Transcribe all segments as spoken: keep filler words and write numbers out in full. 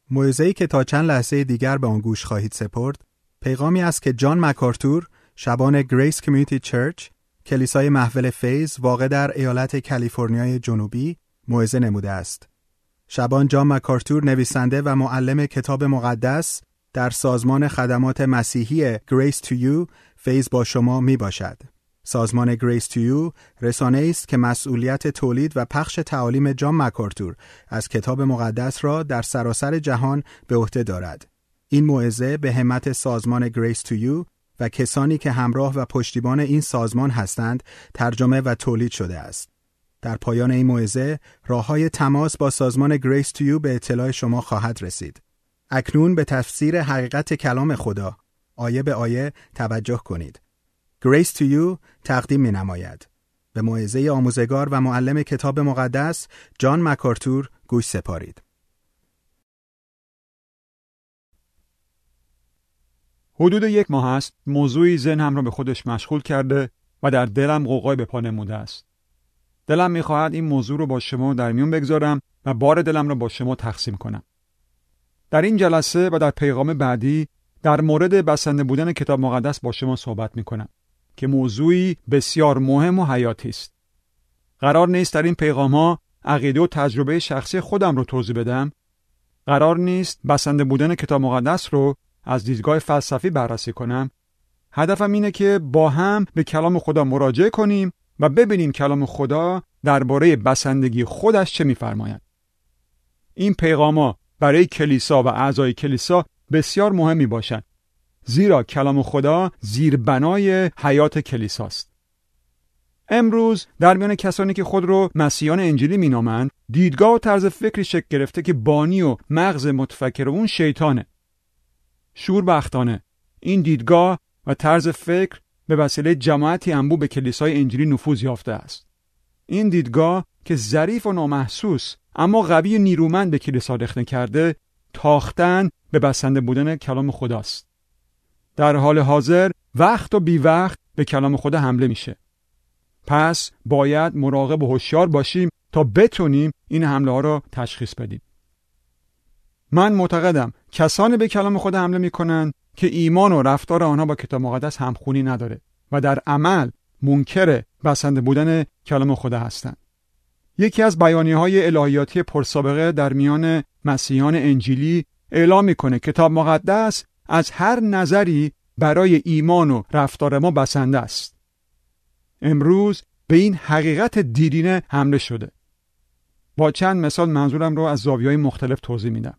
موعظه‌ای که تا چند لحظه دیگر به آن گوش خواهید سپرد، پیغامی است که جان مکارتور، شبان گریس کمیونیتی چرچ، کلیسای محول فیض واقع در ایالت کالیفرنیای جنوبی، موعظه نموده است. شبان جان مکارتور نویسنده و معلم کتاب مقدس در سازمان خدمات مسیحی Grace to You فیض با شما می باشد. سازمان Grace to You رسانه‌ای است که مسئولیت تولید و پخش تعالیم جان مکارتور از کتاب مقدس را در سراسر جهان به عهده دارد. این موعظه به همت سازمان Grace to You و کسانی که همراه و پشتیبان این سازمان هستند ترجمه و تولید شده است. در پایان این موعظه راه‌های تماس با سازمان Grace to You به اطلاع شما خواهد رسید. اکنون به تفسیر حقیقت کلام خدا آیه به آیه توجه کنید. Grace to You تقدیم می‌نماید. به موعظه آموزگار و معلم کتاب مقدس جان مکارتور گوش سپارید. حدود یک ماه است موضوعی ذهنم را به خودش مشغول کرده و در دلم غوغای به پا نموده است. دلم می‌خواهد این موضوع رو با شما در میون بگذارم و بار دلم را با شما تقسیم کنم. در این جلسه و در پیغام بعدی در مورد بسنده بودن کتاب مقدس با شما صحبت می‌کنم که موضوعی بسیار مهم و حیاتی است. قرار نیست در این پیغام‌ها عقیده و تجربه شخصی خودم رو توضیح بدم. قرار نیست بسنده بودن کتاب مقدس رو از دیدگاه فلسفی بررسی کنم. هدفم اینه که با هم به کلام خدا مراجعه کنیم و ببینیم کلام خدا درباره بسندگی خودش چه می‌فرماید. این پیغام‌ها برای کلیسا و اعضای کلیسا بسیار مهم می‌باشند، زیرا کلام خدا زیربنای حیات کلیساست. امروز در میان کسانی که خود رو مسیحیان انجیلی مینامند، دیدگاه و طرز فکری شکل گرفته که بانی و مغز متفکر اون شیطانه. شوربختانه این دیدگاه و طرز فکر به وسیله جماعتی انبوه به کلیسای انجیلی نفوذ یافته است. این دیدگاه که ظریف و نامحسوس اما قوی و نیرومند به کلیسا رخنه کرده، تاختن به بسنده بودن کلام خداست. در حال حاضر وقت و بی وقت به کلام خدا حمله میشه. پس باید مراقب و هوشیار باشیم تا بتونیم این حمله ها را تشخیص بدیم. من معتقدم کسانی به کلام خدا حمله میکنن که ایمان و رفتار آنها با کتاب مقدس همخونی نداره و در عمل منکر بسنده بودن کلام خدا هستند. یکی از بیانیه‌های الهیاتی پرسابقه در میان مسیحیان انجیلی اعلام میکنه کتاب مقدس از هر نظری برای ایمان و رفتار ما بسنده است. امروز به این حقیقت دیرینه حمله شده. با چند مثال منظورم رو از زاویه‌های مختلف توضیح میدم.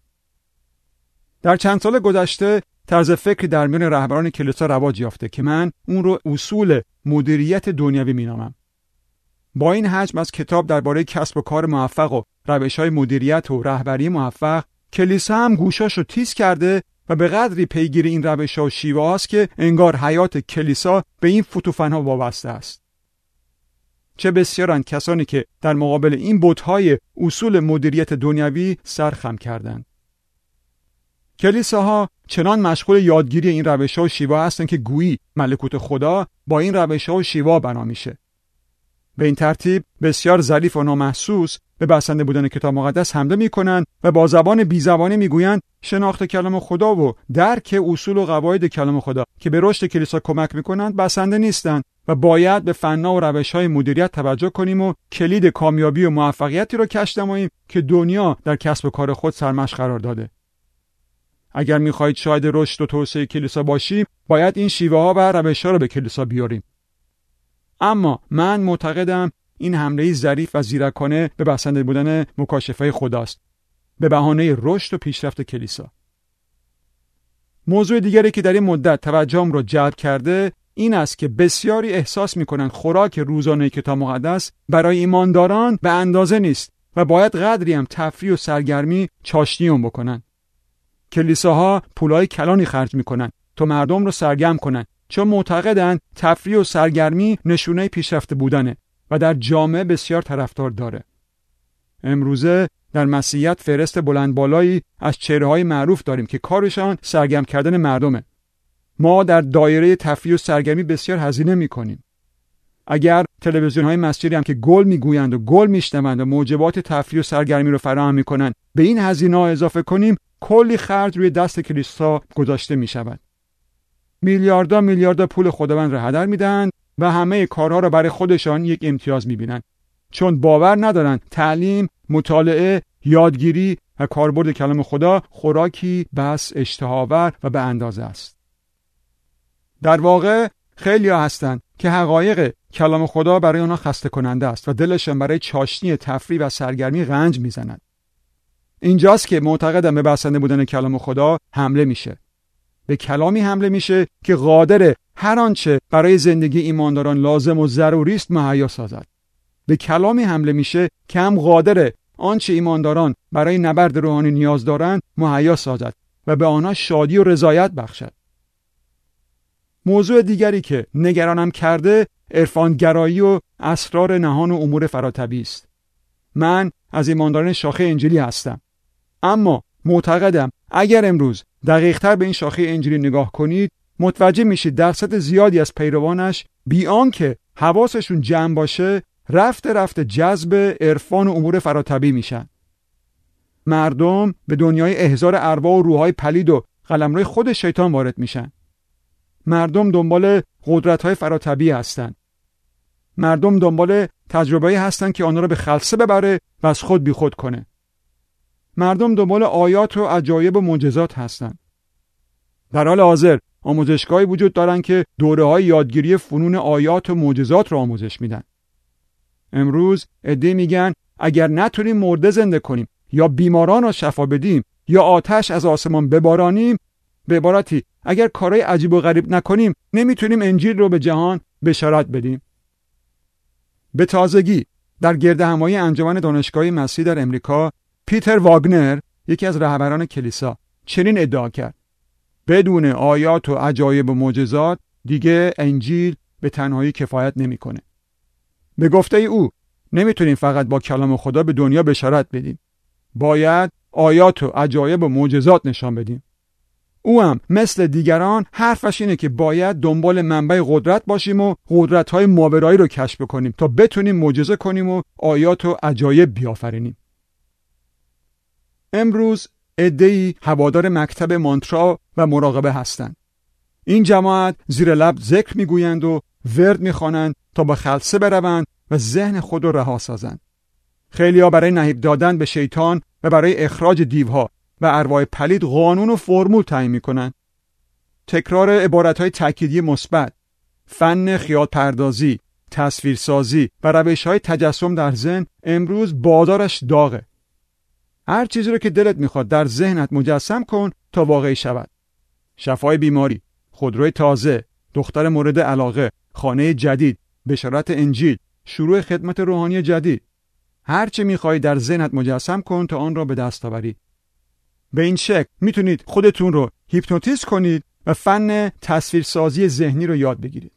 در چند سال گذشته طرز فکری در میان رهبران کلیسا رواج یافته که من اون رو اصول مدیریت دنیوی مینامم. با این حجم از کتاب درباره کسب و کار موفق و روش‌های مدیریت و رهبری موفق، کلیسا هم گوشاشو تیز کرده و به قدری پیگیر این روش‌ها و شیوه‌هاست که انگار حیات کلیسا به این فتوفن‌ها وابسته است. چه بسیارند کسانی که در مقابل این بت‌های اصول مدیریت دنیوی سر خم کردند. کلیساها چنان مشغول یادگیری این روش‌ها و شیوه‌ها هستند که گویی ملکوت خدا با این روش‌ها و شیوه‌ها بنا میشه. به این ترتیب بسیار ظریف و نامحسوس به بسنده بودن کتاب مقدس حمله میکنن و با زبان بیزبانی میگویند شناخت کلام خدا و درک اصول و قواعد کلام خدا که به رشد کلیسا کمک میکنند بسنده نیستند و باید به فن‌ها و روش‌های مدیریت توجه کنیم و کلید کامیابی و موفقیتی را کشف نماییم که دنیا در کسب و کار خود سرمشق قرار داده. اگر میخواهید شاهد رشد و توسعه کلیسا باشیم، باید این شیوه‌ها و روش‌ها را به کلیسا بیاریم. اما من معتقدم این حمله ظریف و زیرکانه به بسنده بودن مکاشفه خداست به بهانه رشد و پیشرفت کلیسا. موضوع دیگری که در این مدت توجهم را جلب کرده این است که بسیاری احساس می‌کنند خوراک روزانه کتاب مقدس برای ایمانداران به اندازه نیست و باید قدری هم تفریح و سرگرمی چاشنی اون بکنن. کلیساها پولای کلانی خرج می‌کنن تا مردم رو سرگرم کنن، چون معتقدند تفریح و سرگرمی نشونه پیشرفته بودنه و در جامعه بسیار طرفدار داره. امروزه در مسیحیت فهرست بلند بالایی از چهره‌های معروف داریم که کارشان سرگرم کردن مردمه. ما در دایره تفریح و سرگرمی بسیار هزینه می‌کنیم. اگر تلویزیون‌های مسیحی هم که گل میگویند و گل میشنوند و موجبات تفریح و سرگرمی رو فراهم می‌کنند به این هزینه‌ها اضافه کنیم، کلی خرج روی دست کلیسا گذاشته می شود. میلیاردها میلیاردها پول خداوند را هدر میدن و همه کارها را برای خودشان یک امتیاز میبینن، چون باور ندارن تعلیم، مطالعه، یادگیری و کاربرد کلام خدا خوراکی بس اشتهاور و به اندازه است. در واقع خیلی ها هستن که حقایق کلام خدا برای آنها خسته کننده است و دلشان برای چاشنی تفریح و سرگرمی رنج میزند. اینجاست که معتقدم به بسنده بودن کلام خدا حمله میشه. به کلامی حمله میشه که قادر هر آنچه برای زندگی ایمانداران لازم و ضروری است مهیا سازد. به کلامی حمله میشه که هم قادر آنچه ایمانداران برای نبرد روحانی نیاز دارند مهیا سازد و به آنها شادی و رضایت بخشد. موضوع دیگری که نگرانم کرده عرفانگرایی و اسرار نهان و امور فراتبی است. من از ایمانداران شاخه انجیلی هستم، اما معتقدم اگر امروز دقیق‌تر به این شاخه انجیلی نگاه کنید متوجه میشید درصد زیادی از پیروانش بی آنکه حواسشون جمع باشه رفته رفته جذب عرفان و امور فراتبی میشن. مردم به دنیای احضار ارواح و روح‌های پلید و قلمرو خود شیطان وارد میشن. مردم دنبال قدرت‌های فراتبی هستن. مردم دنبال تجربه‌ای هستن که آنها را به خلسه ببره و از خود بیخود کنه. مردم دنبال آیات و عجایب و معجزات هستند. در حال حاضر آموزشگاهی وجود دارن که دوره‌های یادگیری فنون آیات و معجزات را آموزش میدن. امروز عده‌ای میگن اگر نتونیم مرده زنده کنیم یا بیماران را شفا بدیم یا آتش از آسمان ببارانیم، به عبارتی اگر کارهای عجیب و غریب نکنیم نمیتونیم انجیل رو به جهان بشارت بدیم. به تازگی در گردهمایی انجمن دانشگاهی مسیحی در امریکا پیتر واگنر، یکی از رهبران کلیسا، چنین ادعا کرد: بدون آیات و عجایب و معجزات دیگه انجیل به تنهایی کفایت نمیکنه. به گفته او نمیتونیم فقط با کلام خدا به دنیا بشارت بدیم. باید آیات و عجایب و معجزات نشان بدیم. او هم مثل دیگران حرفش اینه که باید دنبال منبع قدرت باشیم و قدرت‌های ماورایی رو کشف کنیم تا بتونیم معجزه کنیم و آیات و عجایب بیافرینیم. امروز عده‌ای هوادار مکتب مانترا و مراقبه هستند. این جماعت زیر لب ذکر میگویند و ورد میخوانند تا با خلسه بروند و ذهن خود رو رها سازند. خیلی‌ها برای نهیب دادن به شیطان و برای اخراج دیوها و ارواح پلید قانون و فرمول تعیین میکنند. تکرار عبارت‌های تأکیدی مثبت، فن خیال پردازی، تصویرسازی و روش‌های تجسم در ذهن امروز بازارش داغه. هر چیزی رو که دلت میخواد در ذهنت مجسم کن تا واقعی شود. شفای بیماری، خودروی تازه، دختر مورد علاقه، خانه جدید، بشارت انجیل، شروع خدمت روحانی جدید. هر چه میخوای در ذهنت مجسم کن تا آن را به دست آوری. به این شکل میتونید خودتون رو هیپنوتیزم کنید و فن تصویرسازی ذهنی رو یاد بگیرید.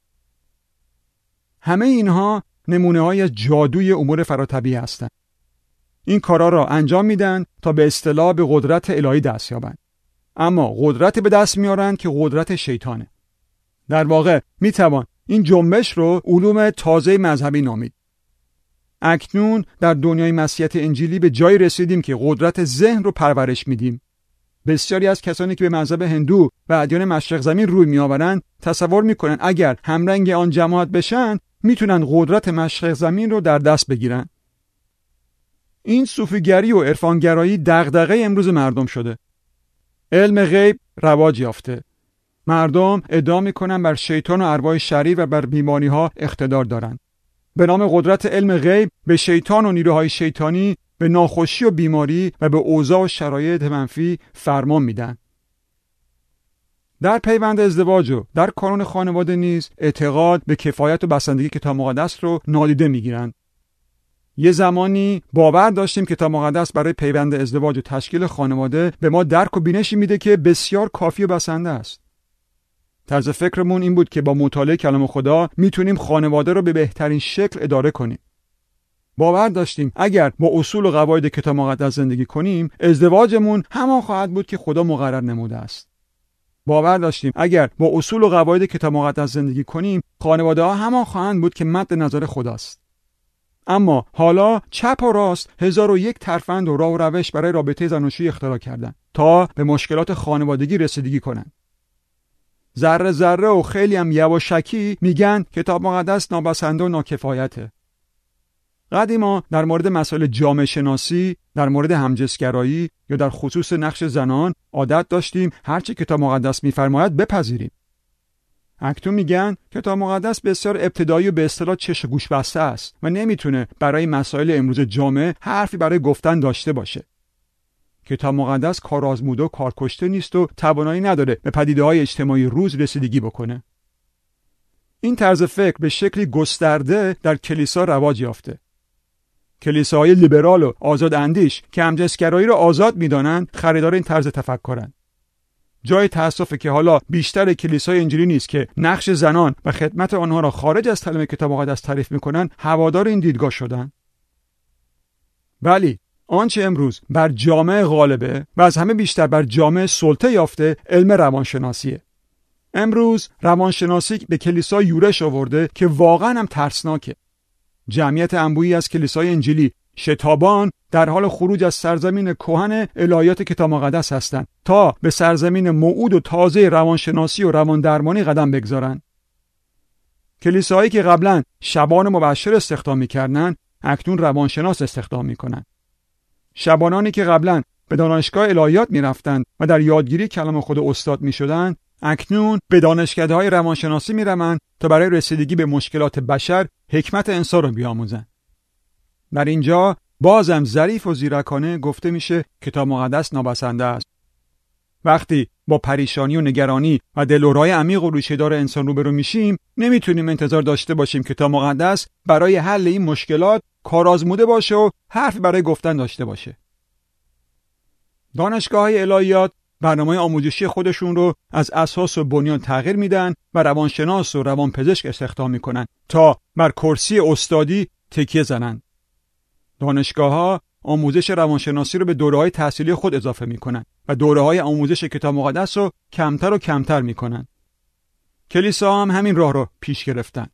همه اینها نمونه‌هایی از جادوی امور فراتبی هستند. این کارا را انجام میدن تا به اصطلاح به قدرت الهی دست یابند. اما قدرت به دست میارن که قدرت شیطانه. در واقع میتوان این جنبش رو علوم تازه مذهبی نامید. اکنون در دنیای مسیحیت انجیلی به جایی رسیدیم که قدرت ذهن رو پرورش میدیم. بسیاری از کسانی که به مذهب هندو و ادیان مشرق زمین روی میآورند تصور میکنن اگر همرنگ آن جماعت بشن میتونن قدرت مشرق زمین رو در دست بگیرن. این صوفیگری و عرفانگرایی دغدغه امروز مردم شده. علم غیب رواج یافته. مردم ادعا میکنن بر شیطان و ارواح شریر و بر بیماری‌ها اقتدار دارند. به نام قدرت علم غیب به شیطان و نیروهای شیطانی، به ناخوشی و بیماری و به اوضاع و شرایط منفی فرمان میدن. در پیوند ازدواج و در کانون خانواده نیز اعتقاد به کفایت و بسندگی کتاب مقدس رو نادیده میگیرند. یه زمانی باور داشتیم کتاب مقدس برای پیوند ازدواج و تشکیل خانواده به ما درک و بینشی میده که بسیار کافی و بسنده است. طرز فکرمون این بود که با مطالعه کلام خدا میتونیم خانواده رو به بهترین شکل اداره کنیم. باور داشتیم اگر با اصول و قواعد کتاب مقدس زندگی کنیم ازدواجمون همان خواهد بود که خدا مقرر نموده است. باور داشتیم اگر با اصول و قواعد کتاب مقدس زندگی کنیم خانواده ها همان خواهند بود که مد نظر خداست. اما حالا چپ و راست هزار و یک ترفند و راه و روش برای رابطه زناشویی اختراع کردن. تا به مشکلات خانوادگی رسیدگی کنن. ذره ذره و خیلی هم یواشکی میگن کتاب مقدس نابسنده و ناکفایته. قدیما در مورد مسائل جامعه شناسی، در مورد همجنسگرایی یا در خصوص نقش زنان عادت داشتیم هرچی کتاب مقدس میفرماید بپذیریم. اکنون میگن کتاب مقدس بسیار ابتدایی و به اصطلاح چش و گوش بسته است و نمیتونه برای مسائل امروز جامعه حرفی برای گفتن داشته باشه. کتاب مقدس کارآزموده و کارکشته نیست و توانایی نداره به پدیده‌های اجتماعی روز رسیدگی بکنه. این طرز فکر به شکلی گسترده در کلیسا رواج یافته. کلیساهای لیبرال و آزاد اندیش که همجنسگرایی را آزاد می‌دانند خریدار این طرز تفکرند. جای تأسفه که حالا بیشتر کلیسای انجیلی نیست که نقش زنان و خدمت آنها را خارج از کلمه کتاب مقدس تعریف می‌کنند هوادار این دیدگاه شدند. ولی آنچه امروز بر جامعه غالبه و از همه بیشتر بر جامعه سلطه یافته علم روانشناسیه. امروز روانشناسی به کلیسا یورش آورده که واقعا هم ترسناکه. جمعیت انبوهی از کلیسای انجیلی شتابان در حال خروج از سرزمین کهن الهیات کتاب مقدس هستند تا به سرزمین موعود و تازه روانشناسی و رواندرمانی قدم بگذارند. کلیساهایی که قبلا شبان مبشر استخدام می‌کردند اکنون روانشناس استخدام می‌کنند. شبانانی که قبلا به دانشگاه الهیات می‌رفتند و در یادگیری کلام خدا استاد می‌شدند اکنون به دانشکده‌های روانشناسی می‌روند تا برای رسیدگی به مشکلات بشر حکمت انسان را بیاموزند. در اینجا بازم ظریف و زیرکانه گفته میشه کتاب مقدس نابسنده است. وقتی با پریشانی و نگرانی و دلهره‌های عمیق و ریشه‌دار انسان روبرو میشیم نمیتونیم انتظار داشته باشیم کتاب مقدس برای حل این مشکلات کارآزموده باشه و حرفی برای گفتن داشته باشه. دانشگاه‌های الهیات برنامه آموزشی خودشون رو از اساس و بنیان تغییر میدن و روانشناس و روانپزشک استخدام میکنن تا بر کرسی استادی تکیه زنن. دانشگاه‌ها آموزش روانشناسی رو به دوره‌های تحصیلی خود اضافه میکنن و دوره‌های آموزش کتاب مقدس رو کمتر و کمتر میکنن. کلیسا هم همین راه رو پیش گرفتن.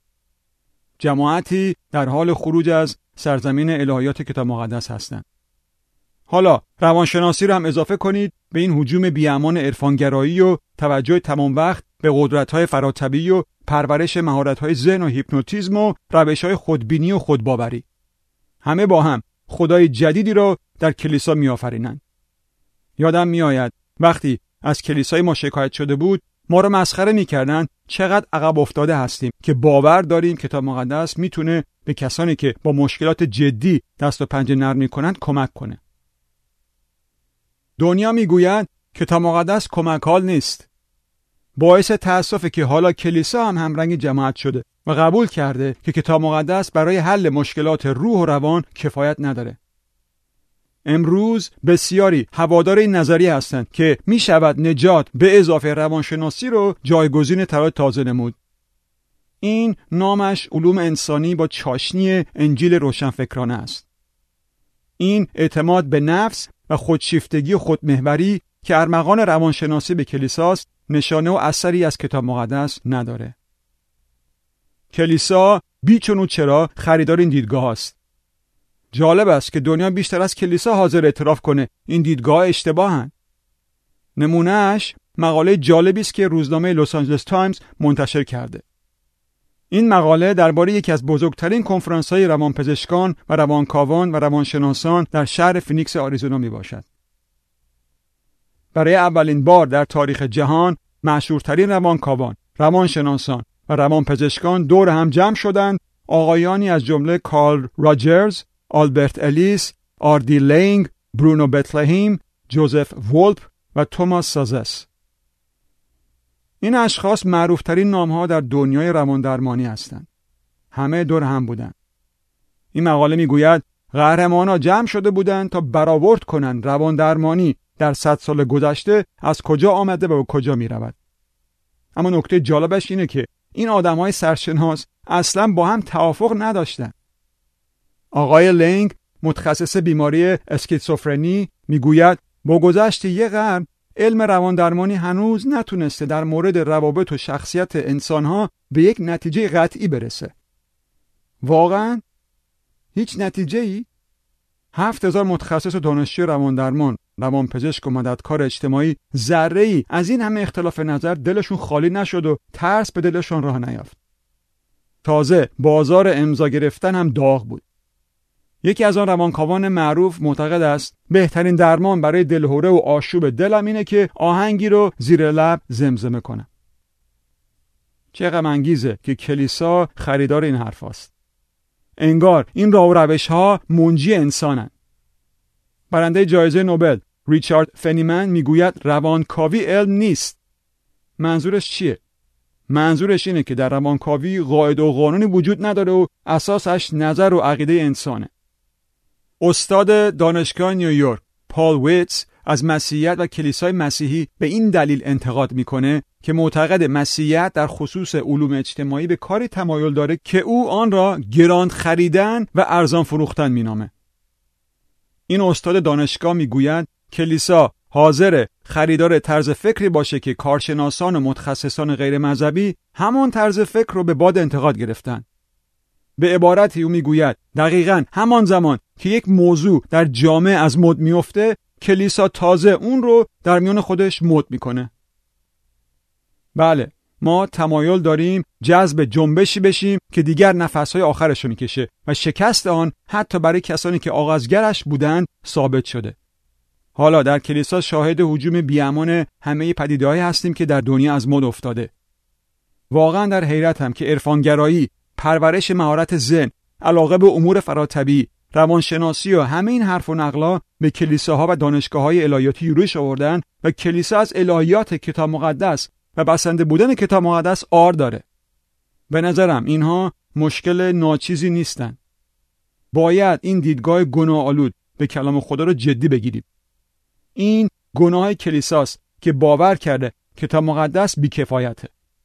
جماعتی در حال خروج از سرزمین الهیات کتاب مقدس هستند. حالا روانشناسی رو هم اضافه کنید به این هجوم بی‌امان عرفانگرایی و توجه تمام وقت به قدرت‌های فراتبیعی و پرورش مهارت‌های ذهن و هیپنوتیزم و روش‌های خودبینی و خودباوری. همه با هم خدای جدیدی رو در کلیسا می‌آفرینند. یادم میآید وقتی از کلیسای ما شکایت شده بود ما رو مسخره می‌کردند چقدر عقب افتاده هستیم که باور داریم کتاب مقدس میتونه به کسانی که با مشکلات جدی دست و پنجه نرم می‌کنند کمک کنه. دنیا میگوید کتاب مقدس کمک حال نیست. باعث تأسفه که حالا کلیسا هم همرنگ جماعت شده و قبول کرده که کتاب مقدس برای حل مشکلات روح و روان کفایت نداره. امروز بسیاری هوادار این نظریه هستند که می شود نجات به اضافه روانشناسی رو جایگزین طرح تازه نمود. این نامش علوم انسانی با چاشنی انجیل روشنفکرانه است. این اعتماد به نفس و خودشیفتگی و خودمحوری که ارمغان روانشناسی به کلیساست نشانه و اثری از کتاب مقدس نداره. کلیسا بیچون و چرا خریدار این دیدگاه است. جالب است که دنیا بیشتر از کلیسا حاضر اعتراف کنه این دیدگاه اشتباهن. نمونهش مقاله جالبی است که روزنامه لس آنجلس تایمز منتشر کرده. این مقاله درباره یکی از بزرگترین کنفرانس‌های روانپزشکان و روانکاوان و روانشناسان در شهر فینیکس آریزونا میباشد. برای اولین بار در تاریخ جهان مشهورترین روانکاوان، روانشناسان و روانپزشکان دور هم جمع شدند. آقایانی از جمله کارل راجرز، آلبرت الیس، آردی لینگ، برونو بتلهیم، جوزف وولپ و توماس سازس. این اشخاص معروفترین نام‌ها در دنیای رواندرمانی هستند. همه دور هم بودند. این مقاله میگوید قهرمان‌ها جمع شده بودند تا برآورد کنند رواندرمانی در صد سال گذشته از کجا آمده و به کجا می‌رود. اما نکته جالبش اینه که این آدم‌های سرشناس اصلاً با هم توافق نداشتند. آقای لینگ متخصص بیماری اسکیزوفرنی میگوید با گذشت یک قرن علم رواندرمانی هنوز نتونسته در مورد روابط و شخصیت انسانها به یک نتیجه قطعی برسه. واقعاً؟ هیچ نتیجه‌ای؟ هفت هزار متخصص و دانشجوی رواندرمان روانپزشک و مددکار اجتماعی ذره‌ای از این همه اختلاف نظر دلشون خالی نشد و ترس به دلشون راه نیافت. تازه بازار امضا گرفتن هم داغ بود. یکی از آن روانکاوان معروف معتقد است بهترین درمان برای دلهوره و آشوب دلم اینه که آهنگی رو زیر لب زمزمه کنم. چه غم انگیزه که کلیسا خریدار این حرف هاست. انگار این راه و روش ها منجی انسانن. برنده جایزه نوبل ریچارد فنیمن میگوید روانکاوی علم نیست. منظورش چیه؟ منظورش اینه که در روانکاوی قاعده و قانونی وجود نداره و اساسش نظر و عقیده انسانه. استاد دانشگاه نیویورک پال ویتس از مسیحیت و کلیسای مسیحی به این دلیل انتقاد میکنه که معتقد مسیحیت در خصوص علوم اجتماعی به کاری تمایل داره که او آن را گران خریدن و ارزان فروختن مینامه. این استاد دانشگاه میگوید کلیسا حاضر خریدار طرز فکری باشه که کارشناسان و متخصصان غیر مذهبی همان طرز فکر رو به باد انتقاد گرفتن. به عبارتی او میگوید دقیقاً همان زمان که یک موضوع در جامعه از مد میفته، کلیسا تازه اون رو در میان خودش مد میکنه. بله، ما تمایل داریم جذب جنبشی بشیم که دیگر نفسهای آخرش رو میکشه و شکست آن حتی برای کسانی که آغازگرش بودن ثابت شده. حالا در کلیسا شاهد هجوم بی‌امان همه پدیده‌هایی هستیم که در دنیا از مد افتاده. واقعا در حیرتم که عرفانگرایی، پرورش مهارت ذهن، علاقه به امور فراتبی، روانشناسی و همه این حرف و نقلا به کلیساها و دانشگاه‌های الهیاتی یورش آوردن و کلیسا از الهیات کتاب مقدس و بسنده بودن کتاب مقدس عار داره. به نظرم اینها مشکل ناچیزی نیستن. باید این دیدگاه گناه‌آلود به کلام خدا رو جدی بگیرید. این گناه کلیساست که باور کرده کتاب مقدس بی‌کفایته.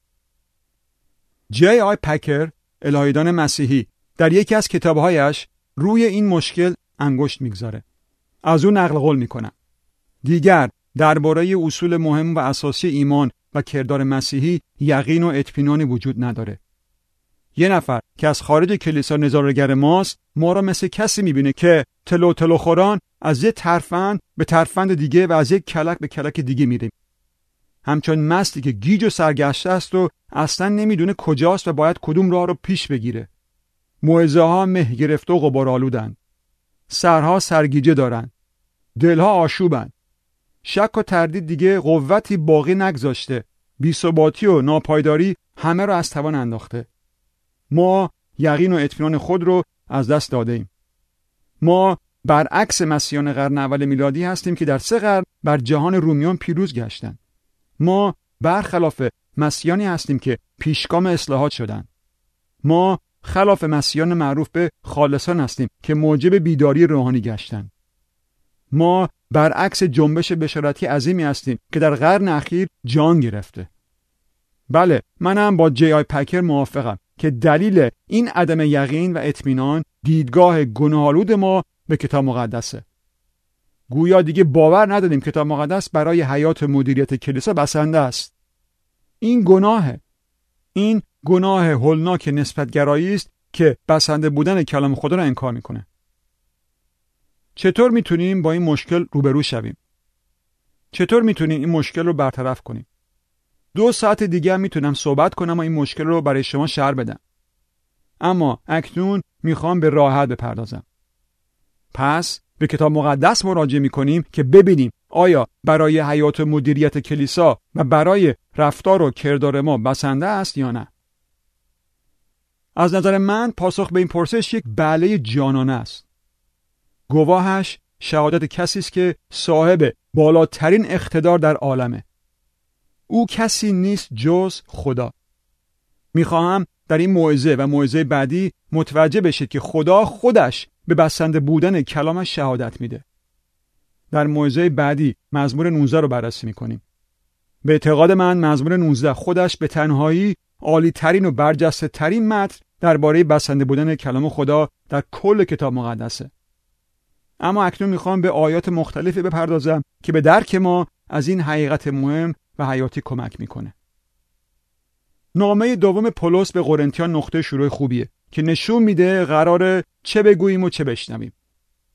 جی آی پکر، الهیدان مسیحی، در یکی از کتابهایش روی این مشکل انگشت میگذاره. از اون نقل قول میکنم. دیگر درباره اصول مهم و اساسی ایمان و کردار مسیحی یقین و اطمینانی وجود نداره. یه نفر که از خارج کلیسا نظاره‌گر ماست، ما را مثل کسی میبینه که تلو تلو خوران از یک ترفند به ترفند دیگه و از یک کلک به کلک دیگه میره. همچون مستی که گیج و سرگشته است و اصلا نمیدونه کجاست و باید کدوم راه رو پیش بگیره. موعظه ها مه گرفته و غبارآلودن. سرها سرگیجه دارن. دلها آشوبن. شک و تردید دیگه قوتی باقی نگذاشته. بی‌ثباتی و ناپایداری همه رو از توان انداخته. ما یقین و اطمینان خود رو از دست داده ایم. ما برعکس مسیحیان قرن اول میلادی هستیم که در سه قرن بر جهان رومیان پیروز گشتند. ما برخلاف مسیحیانی هستیم که پیشگام اصلاحات شدند. ما خلاف مسیحیان معروف به خالصان هستیم که موجب بیداری روحانی گشتند. ما برعکس جنبش بشارتی عظیمی هستیم که در قرن اخیر جان گرفته. بله، منم با جی آی پکر موافقم که دلیل این عدم یقین و اطمینان دیدگاه گناه‌آلود ما به کتاب مقدسه. گویا دیگه باور نداریم کتاب مقدس برای حیات مدیریت کلیسا بسنده است. این گناهه. این گناه هولناک نسبت گرایی است که بسنده بودن کلام خدا را انکار میکنه. چطور میتونیم با این مشکل روبرو شویم؟ چطور میتونیم این مشکل رو برطرف کنیم؟ دو ساعت دیگه هم میتونم صحبت کنم و این مشکل رو برای شما شرح بدم. اما اکنون میخوام به راه حل بپردازم. پس به کتاب مقدس مراجعه میکنیم که ببینیم آیا برای حیات مدیریت کلیسا و برای رفتار و کردار ما بسنده است یا نه. از نظر من پاسخ به این پرسش یک بله جانانه است. گواهش شهادت کسی است که صاحب بالاترین اقتدار در عالمه. او کسی نیست جز خدا. میخواهم در این موعظه و موعظه بعدی متوجه بشید که خدا خودش به بسنده بودن کلامش شهادت میده. در موعظه بعدی مزمور نوزده رو بررسی میکنیم. به اعتقاد من مزمور نوزده خودش به تنهایی عالی ترین و برجسته ترین متن درباره بسنده بودن کلام خدا در کل کتاب مقدسه. اما اکنون میخوام به آیات مختلفی بپردازم که به درک ما از این حقیقت مهم و حیاتی کمک میکنه. نامه دوم پولس به قرنتیان نقطه شروع خوبیه که نشون میده قراره چه بگوییم و چه بشنویم.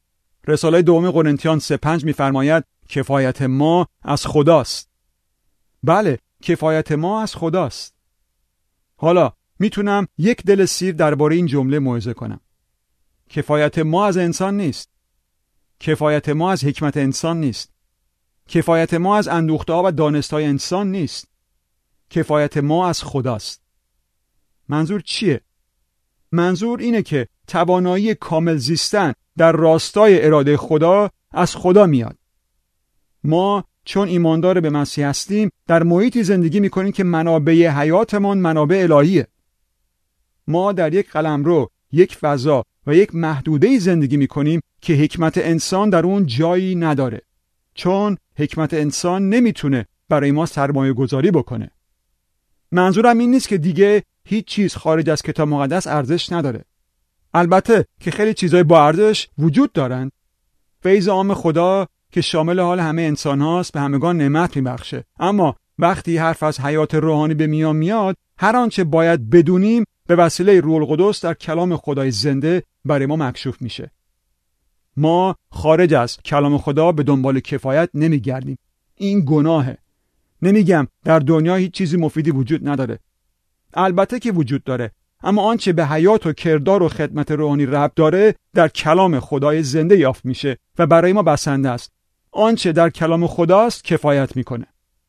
رساله دوم قرنتیان سه پنج می‌فرماید کفایت ما از خداست. بله، کفایت ما از خداست. حالا میتونم یک دل سیر درباره این جمله موعظه کنم. کفایت ما از انسان نیست. کفایت ما از حکمت انسان نیست. کفایت ما از اندوخته‌ها و دانسته‌های انسان نیست. کفایت ما از خداست. منظور چیه؟ منظور اینه که توانایی کامل زیستن در راستای اراده خدا از خدا میاد. ما چون ایماندار به مسیح هستیم در محیطی زندگی میکنیم که منابع حیاتمان منابع الهیه. ما در یک قلمرو، یک فضا و یک محدوده‌ای زندگی میکنیم که حکمت انسان در اون جایی نداره. چون حکمت انسان نمیتونه برای ما سرمایه گذاری بکنه. منظورم این نیست که دیگه هیچ چیز خارج از کتاب مقدس ارزش نداره. البته که خیلی چیزای با ارزش وجود دارن. فیض عام خدا که شامل حال همه انسان هاست به همگان نعمت میبخشه. اما وقتی حرف از حیات روحانی به میان میاد، هر آنچه باید بدونیم به وسیله روح القدس در کلام خدای زنده برای ما مکشوف میشه. ما خارج از کلام خدا به دنبال کفایت نمیگردیم. این گناهه. نمیگم در دنیا هیچ چیزی مفیدی وجود نداره. البته که وجود داره. اما آنچه به حیات و کردار و خدمت روحانی ربط داره در کلام خدای زنده یافت میشه و برای ما بسنده است. آنچه در کلام خداست کفایت میکنه.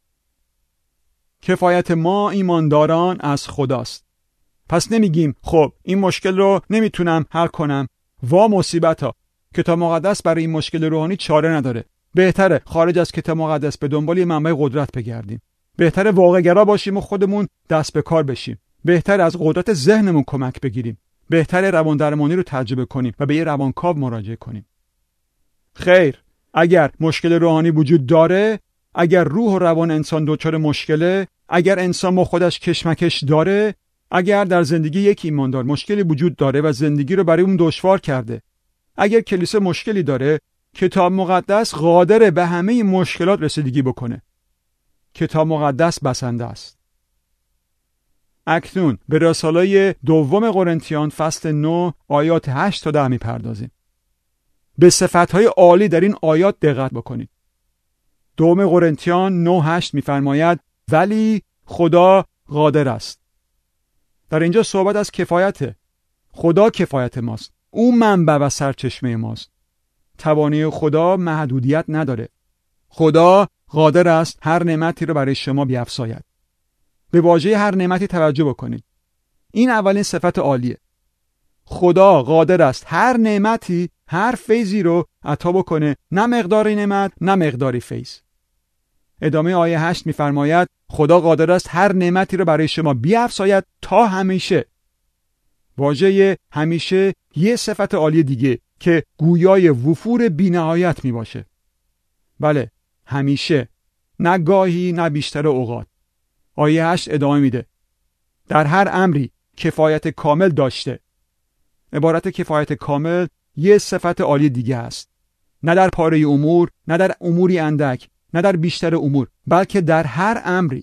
کفایت ما ایمانداران از خداست. پس نمیگیم خب این مشکل رو نمیتونم حل کنم. وا مصیبتا. کتاب مقدس برای این مشکل روحانی چاره نداره. بهتره خارج از کتاب مقدس به دنبال یه منبع قدرت بگردیم. بهتره واقع‌گرا باشیم و خودمون دست به کار بشیم. بهتره از قدرت ذهنمون کمک بگیریم. بهتره روان درمانی رو تجربه کنیم و به یه روانکاو مراجعه کنیم. خیر، اگر مشکل روحانی وجود داره، اگر روح و روان انسان دچار مشکله، اگر انسان با خودش کشمکش داره، اگر در زندگی یک ایماندار مشکلی وجود داره و زندگی رو برای اون دشوار کرده، اگر کلیسا مشکلی داره، کتاب مقدس قادره به همه این مشکلات رسیدگی بکنه. کتاب مقدس بسنده است. اکنون به رساله دوم قرنتیان فصل نه آیات هشت تا ده میپردازیم. به صفتهای عالی در این آیات دقت بکنید. دوم قرنتیان نه هشت میفرماید ولی خدا قادر است. در اینجا صحبت از کفایته. خدا کفایت ماست. او منبع و سرچشمه ماست. توانایی خدا محدودیت نداره. خدا قادر است هر نعمتی رو برای شما بیفزاید. به واژه هر نعمتی توجه بکنید. این اولین صفت عالیه. خدا قادر است هر نعمتی، هر فیضی رو عطا بکنه، نه مقداری نعمت نه مقداری فیض. ادامه آیه هشت میفرماید خدا قادر است هر نعمتی رو برای شما بیفزاید تا همیشه. واژه همیشه یه صفت عالی دیگه که گویای وفور بی‌نهایت می باشه. بله، همیشه، نه گاهی نه بیشتر اوقات. آیه هشت ادامه میده. در هر امری کفایت کامل داشته. عبارت کفایت کامل یه صفت عالی دیگه است. نه در پاره امور، نه در اموری اندک، نه در بیشتر امور، بلکه در هر امری.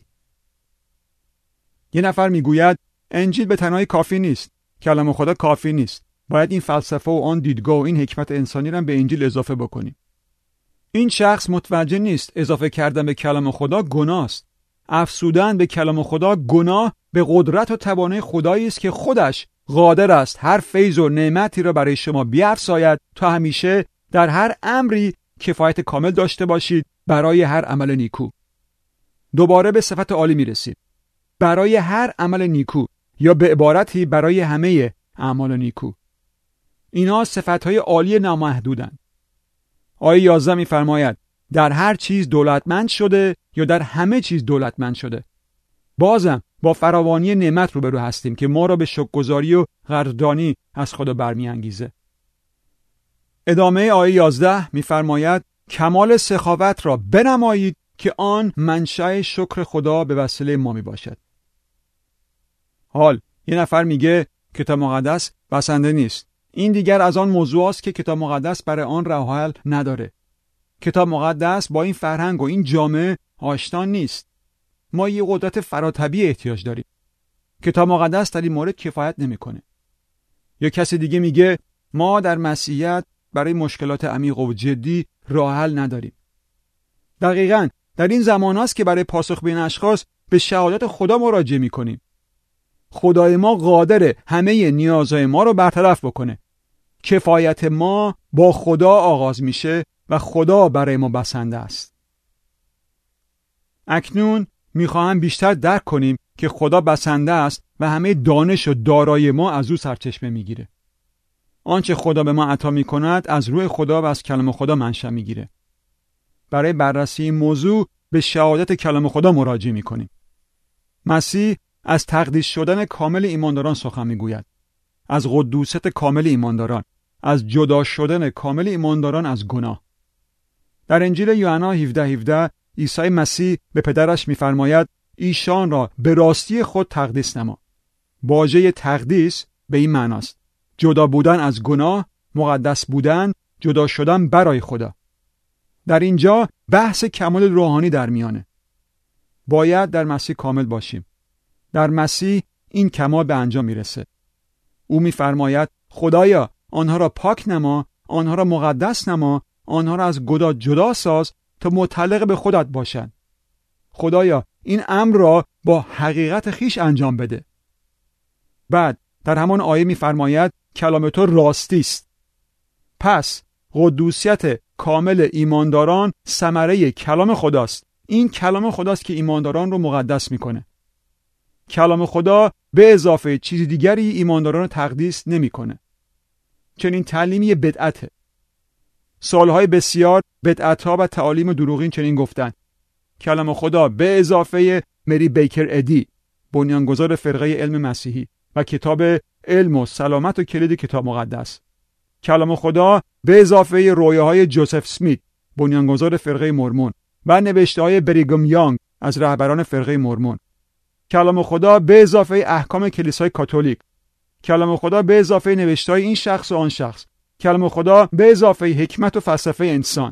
یه نفر میگوید انجیل به تنهایی کافی نیست. کلام خدا کافی نیست. باید این فلسفه و آن دیدگاه و این حکمت انسانی رو به انجیل اضافه بکنیم. این شخص متوجه نیست اضافه کردن به کلام خدا گناه است. افسودن به کلام خدا گناه به قدرت و توانایی خدایی است که خودش قادر است هر فیض و نعمتی را برای شما بیفزاید تا همیشه در هر امری کفایت کامل داشته باشید برای هر عمل نیکو. دوباره به صفت عالی میرسید. برای هر عمل نیکو، یا به عبارتی برای همه اعمال نیکو. اینا صفتهای عالی نامحدودند. آیه یازده میفرماید در هر چیز دولتمند شده یا در همه چیز دولتمند شده. بازم با فراوانی نعمت روبرو هستیم که ما را به شکرگزاری و قدردانی از خدا برمیانگیزه. ادامه آیه یازده میفرماید کمال سخاوت را بنمایید که آن منشأ شکر خدا به وسیله ما می باشد. حال یه نفر میگه کتاب مقدس بسنده نیست. این دیگر از آن موضوع است که کتاب مقدس برای آن راه حل نداره. کتاب مقدس با این فرهنگ و این جامعه آشنا نیست. ما یه قدرت فراتبیعی احتیاج داریم. کتاب مقدس در این مورد کفایت نمیکنه. یا کسی دیگه میگه ما در مسیحیت برای مشکلات عمیق و جدی راه حل نداریم. دقیقاً در این زمان هاست که برای پاسخ به این اشخاص به شهادت خدا مراجعه می‌کنیم. خدای ما قادر همه نیازهای ما رو برطرف بکنه. کفایت ما با خدا آغاز میشه و خدا برای ما بسنده است. اکنون میخواهم بیشتر درک کنیم که خدا بسنده است و همه دانش و دارایی ما از او سرچشمه میگیره. آنچه خدا به ما عطا میکند از روح خدا و از کلام خدا منشأ میگیره. برای بررسی این موضوع به شهادت کلام خدا مراجعه میکنیم. مسیح از تقدیس شدن کامل ایمانداران سخن میگوید. از قدوست کامل ایمانداران، از جدا شدن کامل ایمانداران از گناه. در انجیل یوحنا هفده هفده عیسی مسیح به پدرش میفرماید ایشان را به راستی خود تقدیس نما. واژه تقدیس به این معناست: جدا بودن از گناه، مقدس بودن، جدا شدن برای خدا. در اینجا بحث کمال روحانی در میانه. باید در مسیح کامل باشیم. در مسیح این کمال به انجام میرسه. او میفرماید خدایا آنها را پاک نما، آنها را مقدس نما، آنها را از گناه جدا ساز تا متعلق به خودت باشند. خدایا این امر را با حقیقت خیش انجام بده. بعد در همان آیه میفرماید کلام تو راستی است. پس قدوسیت کامل ایمانداران ثمره کلام خداست. این کلام خداست که ایمانداران رو مقدس میکنه. کلام خدا به اضافه چیز دیگری ایمانداران رو تقدیس نمیکنه. چنین تعلیمی بدعته. سالهای بسیار بدعت‌ها و تعالیم دروغین چنین گفتند: کلام خدا به اضافه مری بیکر ادی، بنیانگذار فرقه علم مسیحی و کتاب علم و سلامت و کلید کتاب مقدس. کلام خدا به اضافه رویاهای جوزف سمیت، بنیانگذار فرقه مرمون و نوشته‌های بریگم یانگ از رهبران فرقه مرمون. کلام خدا به اضافه احکام کلیسای کاتولیک. کلام خدا به اضافه نوشته‌های این شخص و آن شخص. کلام خدا به اضافه حکمت و فلسفه انسان.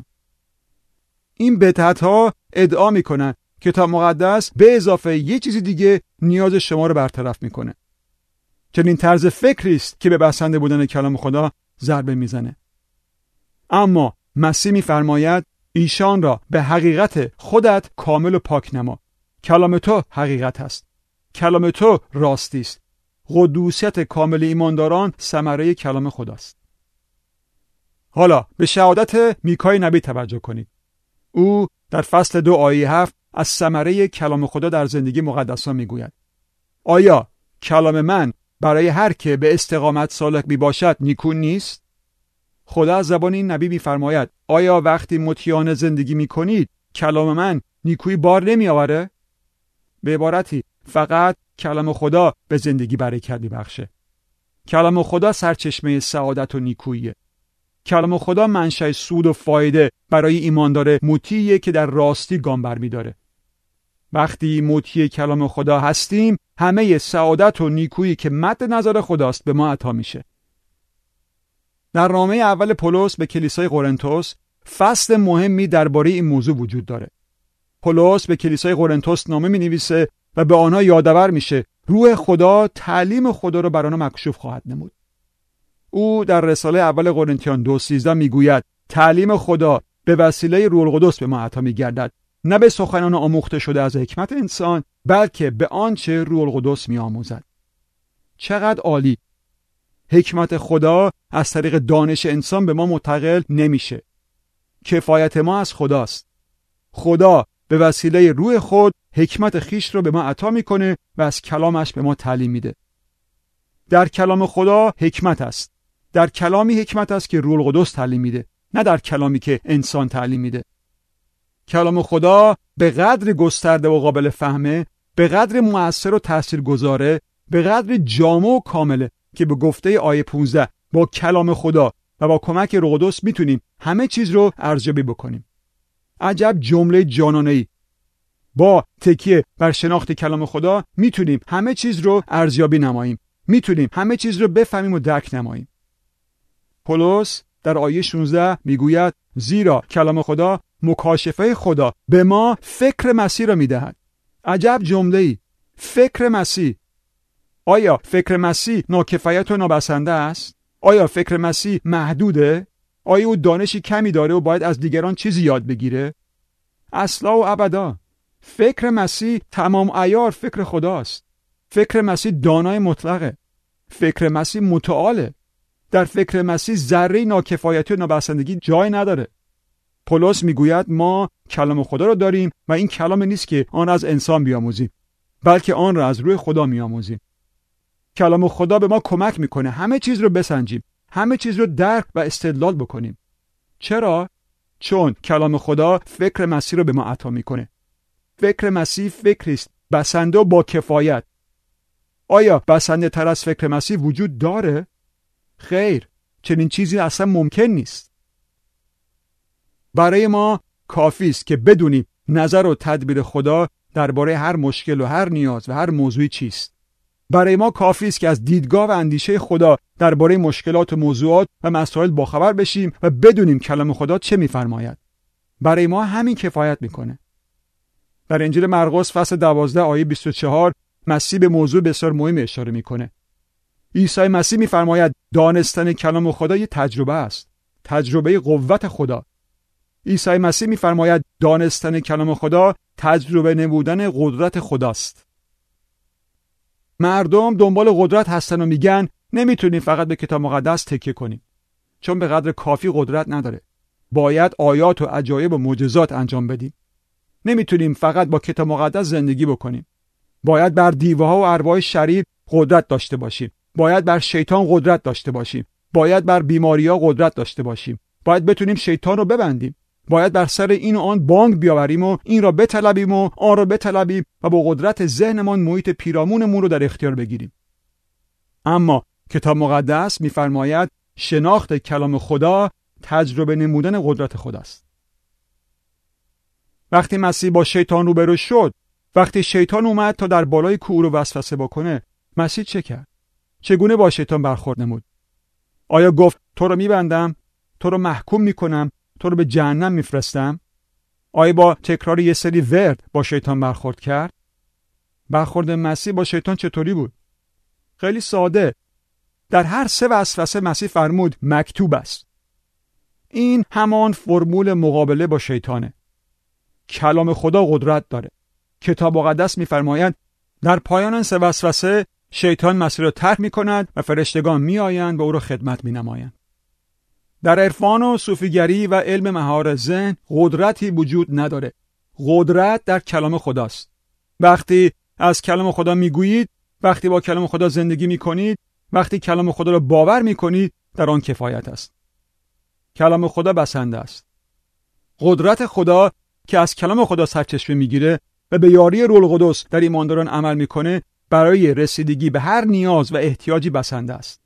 این بدعت‌ها ادعا می‌کنند کتاب مقدس به اضافه یه چیزی دیگه نیاز شما رو برطرف می‌کنه. چنین طرز فکری است که به بسنده بودن کلام خدا ضربه میزنه. اما مسیح می‌فرماید ایشان را به حقیقت خودت کامل و پاک نما. کلام تو حقیقت است. کلام تو راستی است. قدوسیت کامل ایمانداران ثمره کلام خداست. حالا به شهادت میکای نبی توجه کنید. او در فصل دو آیه هفت از ثمره کلام خدا در زندگی مقدسان میگوید: آیا کلام من برای هر که به استقامت سالک می باشد نیکو نیست؟ خدا از زبان این نبی میفرماید: آیا وقتی مطیعانه زندگی می کنید کلام من نیکویی بار نمی آوره؟ به عبارتی فقط کلام خدا به زندگی برکت می بخشه. کلام خدا سرچشمه سعادت و نیکوییه. کلام خدا منشأ سود و فایده برای ایماندار مطیعی که در راستی گام برمی‌داره. وقتی مطیع کلام خدا هستیم، همه سعادت و نیکویی که مد نظر خداست به ما عطا میشه. در نامه اول پولس به کلیسای قرنتوس فصل مهمی درباره این موضوع وجود داره. پولس به کلیسای قرنتوس نامه می‌نویسه و به آنها یادآور میشه روح خدا تعلیم خدا رو بر آنها مکشوف خواهد نمود. او در رساله اول قرنتیان دو سیزده میگوید تعلیم خدا به وسیله روح القدس به ما عطا میگردد، نه به سخنان آموخته شده از حکمت انسان، بلکه به آنچه روح القدس میآموزد. چقدر عالی! حکمت خدا از طریق دانش انسان به ما منتقل نمیشه. کفایت ما از خداست. خدا به وسیله روح خود حکمت خیش رو به ما عطا میکنه و از کلامش به ما تعلیم میده. در کلام خدا حکمت است. در کلامی حکمت است که روح القدس تعلیم میده، نه در کلامی که انسان تعلیم میده. کلام خدا به قدر گسترده و قابل فهمه، به قدر مؤثر و تاثیرگذاره، به قدر جامع و کامله که به گفته آیه پانزده با کلام خدا و با کمک روح القدس میتونیم همه چیز رو ارزیابی بکنیم. عجب جمله جانانه‌ای! با تکیه بر شناخت کلام خدا میتونیم همه چیز رو ارزیابی نماییم. میتونیم همه چیز رو بفهمیم و درک نماییم. پولس در آیه شانزده میگوید زیرا کلام خدا مکاشفه خدا به ما فکر مسیح را میدهد. عجب جمله‌ای! فکر مسیح. آیا فکر مسیح ناکفایت و نابسنده است؟ آیا فکر مسیح محدوده؟ آیا او دانشی کمی داره و باید از دیگران چیزی یاد بگیره؟ اصلا و ابدا. فکر مسیح تمام عیار فکر خداست. فکر مسیح دانای مطلقه. فکر مسیح متعاله. در فکر مسیح ذره ناکفایتی و نابسندگی جای نداره. پولس میگوید ما کلام خدا رو داریم و این کلام نیست که آن از انسان بیاموزیم، بلکه آن را از روی خدا میآموزیم. کلام خدا به ما کمک میکنه همه چیز رو بسنجیم، همه چیز رو درک و استدلال بکنیم. چرا؟ چون کلام خدا فکر مسیح رو به ما عطا میکنه. فکر مسیح فکری است بسنده و با کفایت. آیا بسنده تر از فکر مسیح وجود داره؟ خیر، چنین چیزی اصلا ممکن نیست. برای ما کافی است که بدونیم نظر و تدبیر خدا درباره هر مشکل و هر نیاز و هر موضوعی چیست. برای ما کافی است که از دیدگاه و اندیشه خدا درباره مشکلات و موضوعات و مسائل باخبر بشیم و بدونیم کلام خدا چه می‌فرماید. برای ما همین کفایت میکنه. در انجیل مرقس فصل دوازده آیه بیست و چهار مسیح به موضوع بسیار مهم اشاره میکنه. عیسی مسیح می‌فرماید دانستن کلام خدا یک تجربه است. تجربه قوت خدا. عیسی مسیح می‌فرماید دانستن کلام خدا تجربه نمودن قدرت خداست. مردم دنبال قدرت هستن و میگن نمیتونیم فقط به کتاب مقدس تکیه کنیم، چون به قدر کافی قدرت نداره. باید آیات و عجایب و معجزات انجام بدیم. نمیتونیم فقط با کتاب مقدس زندگی بکنیم. باید بر دیوها و ارواح شریر قدرت داشته باشیم. باید بر شیطان قدرت داشته باشیم. باید بر بیماری‌ها قدرت داشته باشیم. باید بتونیم شیطان رو ببندیم. باید بر سر این و آن بانگ بیاوریم و این را بطلبیم و آن را بطلبیم و با قدرت ذهنمان محیط پیرامونمون رو در اختیار بگیریم. اما کتاب مقدس می‌فرماید شناخت کلام خدا تجربه نمودن قدرت خداست. وقتی مسیح با شیطان روبرو شد، وقتی شیطان اومد تا در بالای کوه رو وسوسه بکنه، مسیح چه کرد؟ چگونه با شیطان برخورد نمود؟ آیا گفت تو رو میبندم، تو رو محکوم میکنم، تو رو به جهنم میفرستم؟ آیا با تکرار یه سری ورد با شیطان برخورد کرد؟ برخورد مسیح با شیطان چطوری بود؟ خیلی ساده. در هر سه وسوسه مسیح فرمود مکتوب است. این همان فرمول مقابله با شیطانه. کلام خدا قدرت داره. کتاب مقدس میفرماید در پایان این سه وسوسه شیطان مسیح را ترک میکند و فرشتگان میآیند و او را خدمت مینمایند. در عرفان و صوفیگری و علم مهار ذهن قدرتی وجود نداره. قدرت در کلام خداست. وقتی از کلام خدا میگویید، وقتی با کلام خدا زندگی میکنید، وقتی کلام خدا را باور میکنید، در آن کفایت است. کلام خدا بسنده است. قدرت خدا که از کلام خدا سرچشمه میگیره و به یاری روح القدس در ایمانداران عمل میکنه، برای رسیدگی به هر نیاز و احتیاجی بسنده است.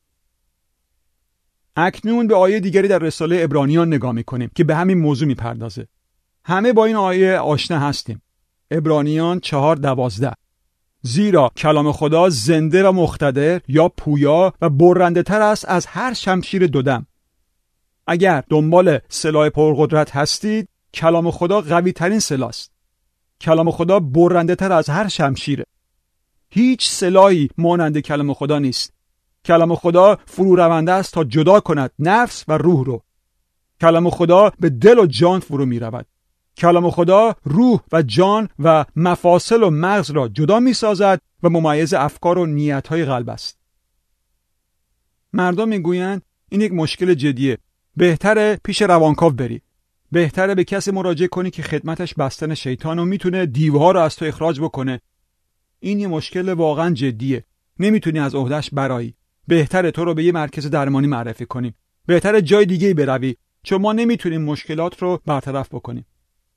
اکنون به آیه دیگری در رساله عبرانیان نگاه میکنیم که به همین موضوع میپردازه. همه با این آیه آشنا هستیم. عبرانیان چهار دوازده. زیرا کلام خدا زنده و مقتدر یا پویا و برنده تر است از هر شمشیر دودم. اگر دنبال سلاح پرقدرت هستید، کلام خدا قوی ترین سلاح است. کلام خدا برنده تر از هر شمشیره. هیچ سلاحی مانند کلام خدا نیست. کلام خدا فرو رونده است تا جدا کند نفس و روح رو. کلام خدا به دل و جان فرو می رود. کلام خدا روح و جان و مفاصل و مغز را جدا می سازد و ممیز افکار و نیت‌های قلب است. مردم می گویند این یک مشکل جدیه. بهتره پیش روانکاو بری. بهتره به کسی مراجعه کنی که خدمتش بستن شیطان و میتونه دیوها رو از تو اخراج بکنه. این یه مشکل واقعا جدیه. نمیتونی از عهده‌اش برایی. بهتره تو رو به یه مرکز درمانی معرفی کنیم. بهتره جای دیگه‌ای بروی، چون ما نمیتونیم مشکلات رو برطرف بکنیم.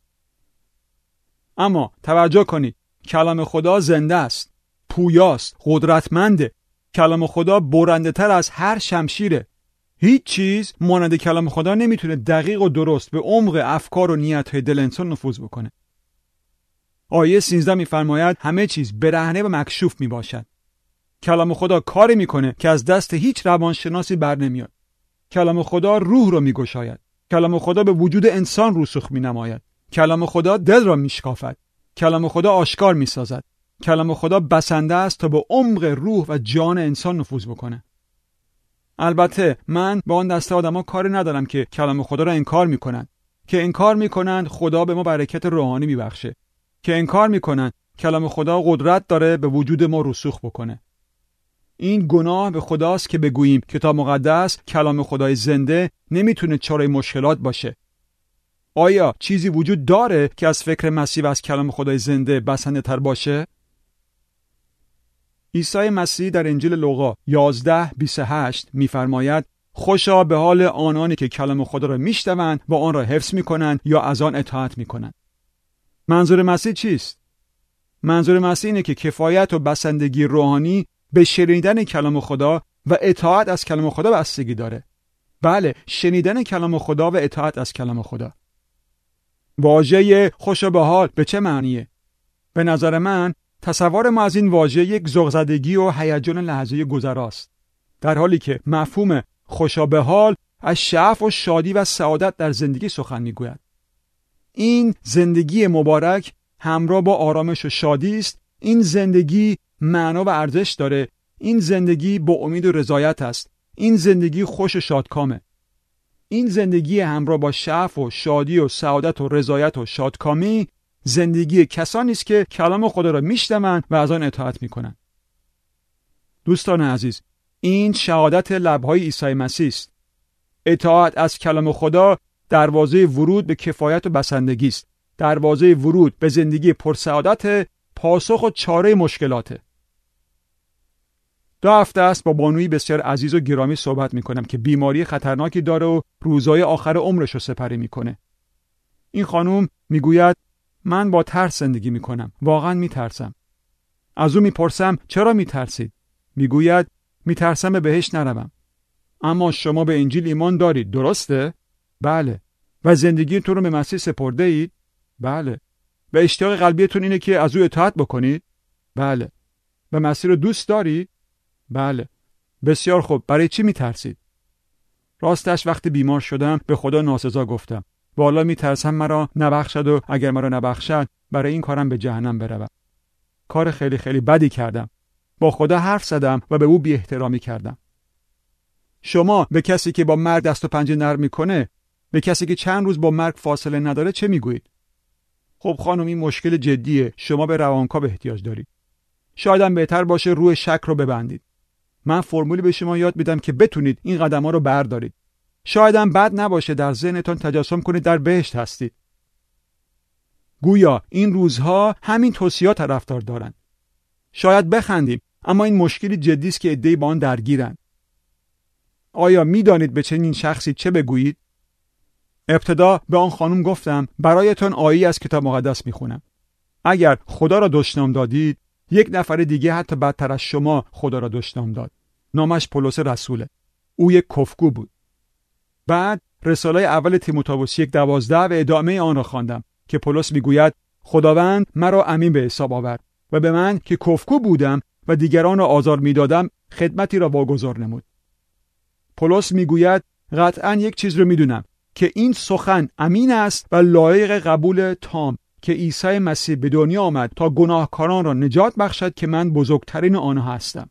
اما توجه کنید، کلام خدا زنده است، پویاست، قدرتمنده. کلام خدا برنده تر از هر شمشیره. هیچ چیز مانند کلام خدا نمیتونه دقیق و درست به عمق افکار و نیت‌های دل انسان نفوذ بکنه. آیه سیزده میفرماید همه چیز برهنه و مکشوف میباشد. کلام خدا کاری میکنه که از دست هیچ روانشناسی بر نمیاد. کلام خدا روح رو میگشاید. کلام خدا به وجود انسان رسوخ مینماید. کلام خدا دل را میشکافد. کلام خدا آشکار میسازد. کلام خدا بسنده است تا به عمق روح و جان انسان نفوذ بکنه. البته من با اون دسته آدما کاری ندارم که کلام خدا را انکار میکنن، که انکار میکنن خدا به ما برکت روحانی میبخشه، که انکار میکنن کلام خدا قدرت داره به وجود ما رسوخ بکنه. این گناه به خداست که بگوییم کتاب مقدس کلام خدای زنده نمیتونه چاره مشکلات باشه. آیا چیزی وجود داره که از فکر مسیح و از کلام خدای زنده بسنده تر باشه؟ عیسی مسیح در انجیل لوقا یازده بیست و هشت میفرماید خوشا به حال آنانی که کلام خدا را میشنوند و آن را حفظ میکنند یا از آن اطاعت میکنند. منظور مسیح چیست؟ منظور مسیح اینه که کفایت و بسندگی روحانی به شنیدن کلام خدا و اطاعت از کلام خدا بستگی داره. بله، شنیدن کلام خدا و اطاعت از کلام خدا. واژه خوشا به حال به چه معنیه؟ به نظر من تصور ما از این واژه یک ذوق‌زدگی و هیجان لحظه گذراست، در حالی که مفهوم خوشا به حال از شعف و شادی و سعادت در زندگی سخن میگوید. این زندگی مبارک همراه با آرامش و شادی است. این زندگی معنا و ارزش داره. این زندگی با امید و رضایت است. این زندگی خوش و شادکامه. این زندگی همراه با شعف و شادی و سعادت و رضایت و شادکامی زندگی کسانی است که کلام خدا را میشنوند و از آن اطاعت میکنند. دوستان عزیز، این شهادت لب‌های عیسی مسیح است. اطاعت از کلام خدا دروازه ورود به کفایت و بسندگی است. دروازه ورود به زندگی پرسعادت، پاسخ و چاره مشکلاته. دو هفته است با بانویی بسیار عزیز و گرامی صحبت میکنم که بیماری خطرناکی داره و روزهای آخر عمرش رو سپری میکنه. این خانوم میگوید من با ترس زندگی میکنم. واقعا میترسم. از او میپرسم چرا میترسید؟ میگوید میترسم به بهشت نروم. اما شما به انجیل ایمان دارید، درسته؟ بله. و زندگیتون رو به مسیح سپرده اید؟ بله. و اشتیاق قلبیتون اینه که از او اطاعت بکنید؟ بله. و مسیح رو دوست دارید؟ بله. بسیار خوب. برای چی میترسید؟ راستش وقتی بیمار شدم به خدا ناسزا گفتم. والا میترسم مرا نبخشد و اگر مرا نبخشد برای این کارم به جهنم بروم. کار خیلی خیلی بدی کردم. با خدا حرف زدم و به او بی احترامی کردم. شما به کسی که با مرگ دست و پنجه نرم میکنه، به کسی که چند روز با مرگ فاصله نداره چه میگویید؟ خب خانم، این مشکل جدیه. شما به روانکاو احتیاج دارید. شاید هم بهتر باشه روی شک رو ببندید. من فرمولی به شما یاد میدم که بتونید این قدم‌ها رو بردارید. شاید هم بد نباشه در ذهنتون تجسم کنید در بهشت هستید. گویا این روزها همین توصیه‌ها طرفدار دارن. شاید بخندیم، اما این مشکلی جدی است که عده‌ای با آن درگیرن. آیا میدانید به چنین شخصی چه بگویید؟ ابتدا به آن خانم گفتم برایتون آیه‌ای از کتاب مقدس میخونم. اگر خدا را دشنام دادید، یک نفر دیگه حتی بدتر از شما خدا را دشنام داد. نامش پولس رسوله. او یک کفگو بود. بعد رساله اول تیموتائوس یک دوازده و ادامه آن را خواندم که پولس میگوید خداوند مرا امین به حساب آورد و به من که کفگو بودم و دیگران را آزار میدادم خدمتی را واگذار نمود. پولس میگوید قطعاً یک چیز رو میدونم که این سخن امین است و لایق قبول تام که عیسی مسیح به دنیا آمد تا گناهکاران را نجات بخشد که من بزرگترین آنها هستم.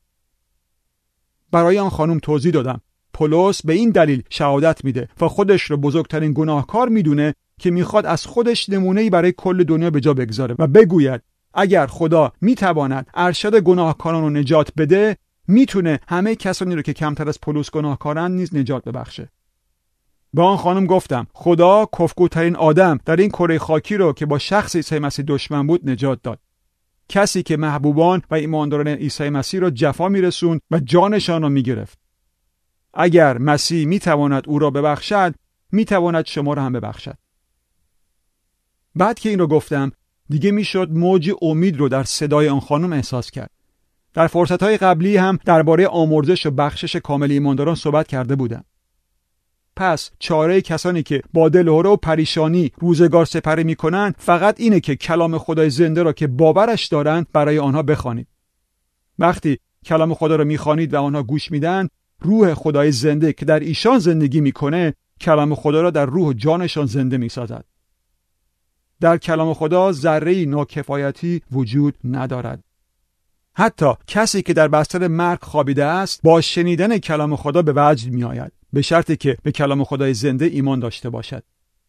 برای آن خانم توضیح دادم پولس به این دلیل شهادت میده و خودش رو بزرگترین گناهکار میدونه که میخواد از خودش نمونه‌ای برای کل دنیا به جا بگذاره و بگوید اگر خدا میتواند ارشد گناهکاران رو نجات بده، میتونه همه کسانی رو که کمتر از پولس گناهکارن نیز نجات ببخشه. با آن خانم گفتم خدا کفگوترین آدم در این کره خاکی رو که با شخص عیسی مسیح دشمن بود نجات داد. کسی که محبوبان و ایمانداران عیسی مسیح را جفا میرسوند و جانشان را میگرفت. اگر مسیح میتواند او را ببخشد، میتواند شما را هم ببخشد. بعد که این رو گفتم، دیگه میشد موج امید رو در صدای آن خانم احساس کرد. در فرصت‌های قبلی هم درباره آمرزش و بخشش کامل ایمانداران صحبت کرده بودم. پس چاره کسانی که با دلهره و پریشانی روزگار سپری میکنن فقط اینه که کلام خدای زنده را که باورش دارن برای آنها بخوانید. وقتی کلام خدا را میخوانید و آنها گوش میدن، روح خدای زنده که در ایشان زندگی میکنه کلام خدا را در روح و جانشان زنده میسازد. در کلام خدا ذره‌ای ناکفایتی وجود ندارد. حتی کسی که در بستر مرگ خوابیده است با شنیدن کلام خدا به وجد می آید، به شرطی که به کلام خدای زنده ایمان داشته باشد.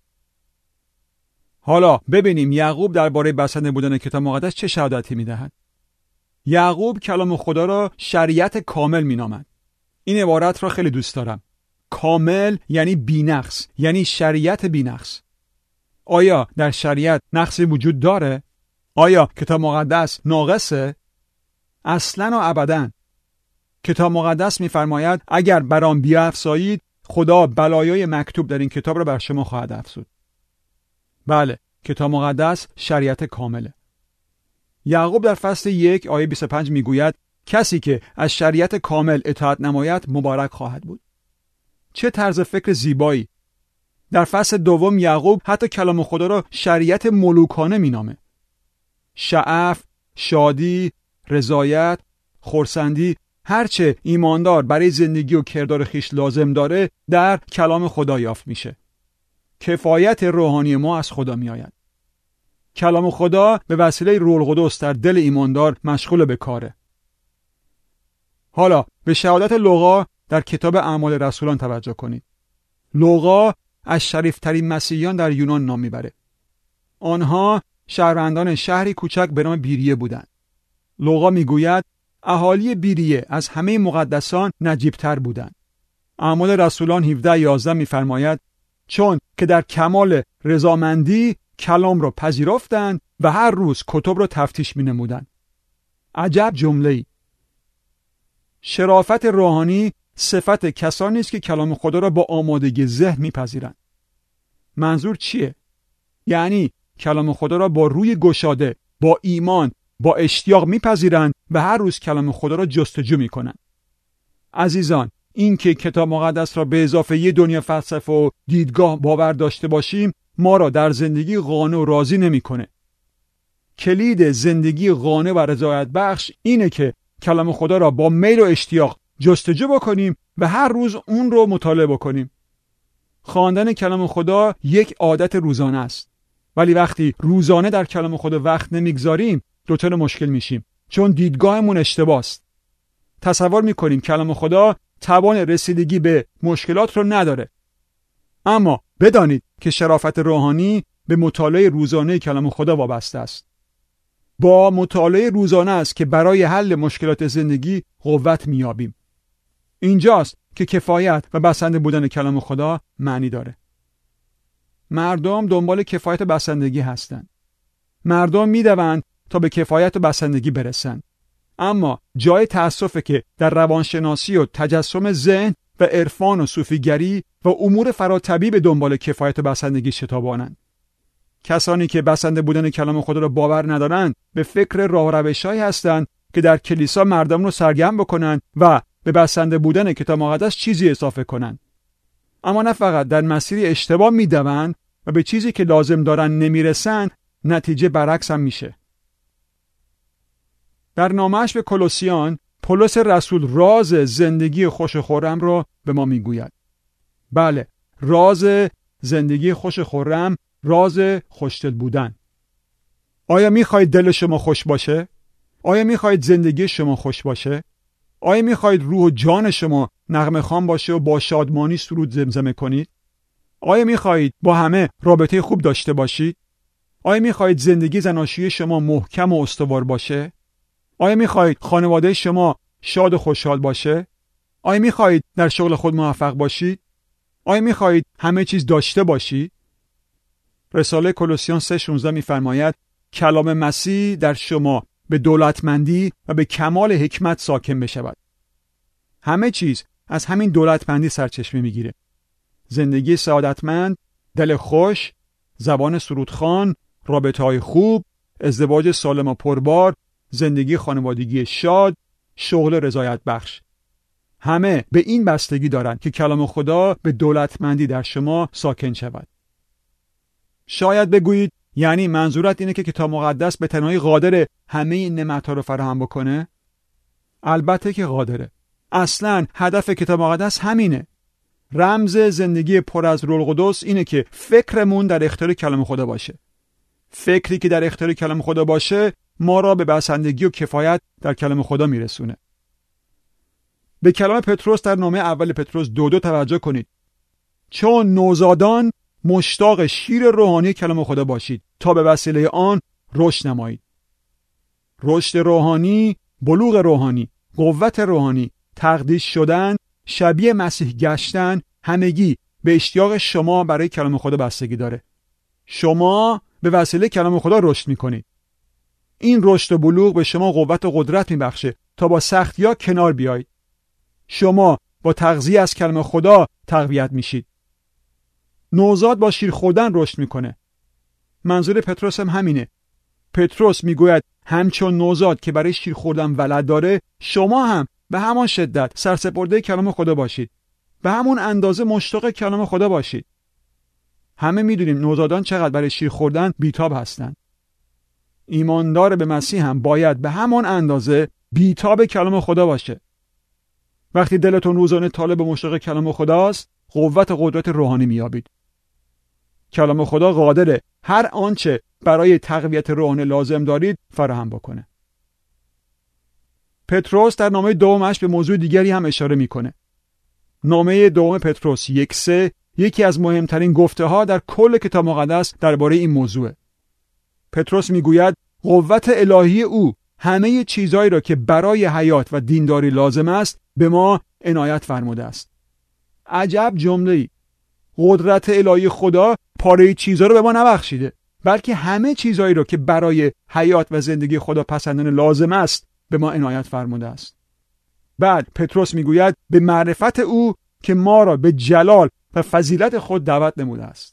حالا ببینیم یعقوب درباره بسنده بودن کتاب مقدس چه شهادتی می دهد. یعقوب کلام خدا را شریعت کامل می نامد. این عبارت را خیلی دوست دارم. کامل یعنی بی‌نقص، یعنی شریعت بی‌نقص. آیا در شریعت نقصی وجود داره؟ آیا کتاب مقدس ناقصه؟ اصلاً و ابداً. کتاب مقدس می‌فرماید اگر بر آن بیافزایید خدا بلایای مکتوب در این کتاب را بر شما خواهد افزود. بله، کتاب مقدس شریعت کامله. یعقوب در فصل یک آیه بیست و پنج میگوید کسی که از شریعت کامل اطاعت نماید مبارک خواهد بود. چه طرز فکر زیبایی! در فصل دوم یعقوب حتی کلام خدا را شریعت ملوکانه مینامه. شعف، شادی، رضایت، خرسندی، هرچه ایماندار برای زندگی و کردار خیش لازم داره در کلام خدا یافت میشه. کفایت روحانی ما از خدا می آید. کلام خدا به وسیله روح القدس در دل ایماندار مشغول به کاره. حالا به شهادت لوقا در کتاب اعمال رسولان توجه کنید. لوقا از شریفترین مسیحیان در یونان نام میبره. آنها شهروندان شهری کوچک به نام بیریه بودند. لوقا میگوید اهالی بیریه از همه مقدسان نجیبتر بودند. اعمال رسولان هفده یازده میفرماید چون که در کمال رضامندی کلام را پذیرفتند و هر روز کتب را تفتیش می‌نمودند. عجب جمله‌ای. شرافت روحانی صفت کسانی است که کلام خدا را با آمادگی ذهن می‌پذیرند. منظور چیه؟ یعنی کلام خدا را با روی گشاده، با ایمان، با اشتیاق می‌پذیرند و هر روز کلام خدا را جستجو می‌کنند. عزیزان، این که کتاب مقدس را به اضافه یه دنیا فلسفه و دیدگاه باور داشته باشیم ما را در زندگی قانع و راضی نمی‌کنه. کلید زندگی قانع و رضایت بخش اینه که کلام خدا را با میل و اشتیاق جستجو بکنیم و هر روز اون رو مطالعه بکنیم. خواندن کلام خدا یک عادت روزانه است. ولی وقتی روزانه در کلام خدا وقت نمیگذاریم دچار مشکل میشیم، چون دیدگاهمون اشتباه است. تصور میکنیم کلام خدا توان رسیدگی به مشکلات رو نداره. اما بدانید که شرافت روحانی به مطالعه روزانه کلام خدا وابسته است. با مطالعه روزانه است که برای حل مشکلات زندگی قوت میابیم. اینجاست که کفایت و بسنده بودن کلام خدا معنی داره. مردم دنبال کفایت و بسندگی هستند. مردم میدوند تا به کفایت و بسندگی برسند. اما جای تأسفه که در روانشناسی و تجسم ذهن و عرفان و صوفیگری و امور فراتبی به دنبال کفایت و بسندگی شتابانند. کسانی که بسنده بودن کلام خدا را باور ندارند به فکر راه و روش‌هایی هستند که در کلیسا مردم رو سرگرم بکنند و به بسنده بودن کتاب مقدس چیزی اضافه کنند. اما نه فقط در مسیری اشتباه میدوند و به چیزی که لازم دارن نمیرسند، نتیجه برعکس هم میشه. در نامه‌اش به کولوسیان پولس رسول راز زندگی خوش و خرم را به ما میگوید. بله، راز زندگی خوش و خرم، راز خوشدل بودن. آیا میخواید دل شما خوش باشه؟ آیا میخواید زندگی شما خوش باشه؟ آیا میخواید روح و جان شما نغمه خوان باشه و با شادمانی سرود زمزمه کنید؟ آیا میخواهید با همه رابطه خوب داشته باشید؟ آیا میخواهید زندگی زناشویی شما محکم و استوار باشه؟ آیا میخواهید خانواده شما شاد و خوشحال باشه؟ آیا میخواهید در شغل خود موفق باشید؟ آیا میخواهید همه چیز داشته باشید؟ رساله کولوسیان سه شانزده میفرماید کلام مسیح در شما به دولتمندی و به کمال حکمت ساکن بشود. همه چیز از همین دولتمندی سرچشمه میگیره. زندگی سعادتمند، دل خوش، زبان سرودخوان، رابطه‌های خوب، ازدواج سالم و پربار، زندگی خانوادگی شاد، شغل رضایت بخش. همه به این بستگی دارند که کلام خدا به دولتمندی در شما ساکن شود. شاید بگویید یعنی منظورت اینه که کتاب مقدس به تنهایی قادر همه این نعمت‌ها رو فراهم بکنه؟ البته که قادره. اصلاً هدف کتاب مقدس همینه. رمز زندگی پر از روح القدس اینه که فکرمون در اختیار کلام خدا باشه. فکری که در اختیار کلام خدا باشه ما را به بسندگی و کفایت در کلام خدا میرسونه. به کلام پتروس در نامه اول پتروس دو دو توجه کنید. چون نوزادان مشتاق شیر روحانی کلام خدا باشید تا به وسیله آن رشد نمایید. رشد روحانی، بلوغ روحانی، قوت روحانی، تقدیس شدن، شبیه مسیح گشتن، همگی به اشتیاق شما برای کلام خدا بستگی داره. شما به وسیله کلام خدا رشد میکنید. این رشد و بلوغ به شما قوت و قدرت میبخشه تا با سختی‌ها کنار بیایید. شما با تغذیه از کلام خدا تقویت میشید. نوزاد با شیر خوردن رشد میکنه. منظور پتروس هم همینه. پتروس میگوید همچون نوزاد که برای شیر خوردن ولد داره، شما هم به همان شدت سرسپرده کلام خدا باشید. به همون اندازه مشتاق کلام خدا باشید. همه میدونیم نوزادان چقدر برای شیر خوردن بیتاب هستند. ایماندار به مسیح هم باید به همان اندازه بیتاب کلام خدا باشه. وقتی دلتون روزانه طالب و مشتاق کلام خداست، قوت و قدرت روحانی میابید. کلام خدا قادره هر آنچه برای تقویت روحانی لازم دارید فراهم بکنه. پتروس در نامه دومش به موضوع دیگری هم اشاره میکنه. نامه دوم پتروس یک سه یکی از مهمترین گفته ها در کل کتاب مقدس درباره این موضوع. پتروس میگوید قوت الهی او همه چیزهایی را که برای حیات و دینداری لازم است به ما عنایت فرموده است. عجب جمله‌ای. قدرت الهی خدا پاره چیزها رو به ما نبخشیده، بلکه همه چیزهایی رو که برای حیات و زندگی خدا پسندانه لازم است به ما عنایت فرموده است. بعد پتروس میگوید به معرفت او که ما را به جلال و فضیلت خود دعوت نموده است.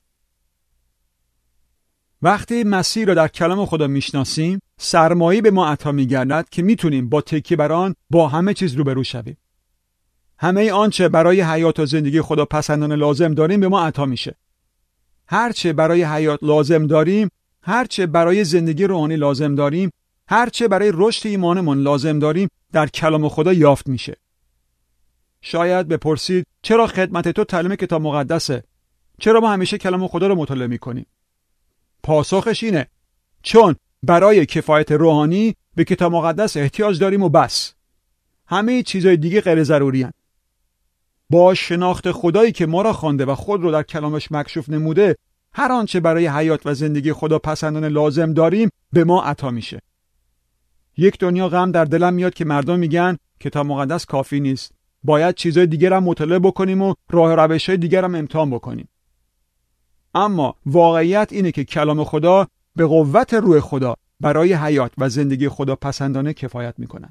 وقتی مسیح را در کلام خدا میشناسیم، سرمایه‌ای به ما عطا می‌گردد که میتونیم با تکیه بر آن با همه چیز روبرو شویم. همه آنچه برای حیات و زندگی خدا پسندانه لازم داریم به ما عطا میشه. هرچه برای حیات لازم داریم، هرچه برای زندگی روحانی لازم داریم، هرچه برای رشد ایمانمون لازم داریم در کلام خدا یافت میشه. شاید بپرسید چرا خدمت تو تعلیم کتاب مقدسه؟ چرا ما همیشه کلام خدا رو مطالعه میکنیم؟ پاسخش اینه چون برای کفایت روحانی به کتاب مقدس احتیاج داریم و بس. همه چیزهای دیگه غیر ضروری هستند. با شناخت خدایی که ما را خوانده و خود رو در کلامش مکشوف نموده، هر آنچه برای حیات و زندگی خدا پسندانه لازم داریم به ما عطا میشه. یک دنیا غم در دلم میاد که مردم میگن کتاب مقدس کافی نیست، باید چیزهای دیگر هم مطالعه بکنیم و راه و روش‌های دیگر هم امتحان بکنیم. اما واقعیت اینه که کلام خدا به قوت روح خدا برای حیات و زندگی خدا پسندانه کفایت میکنن.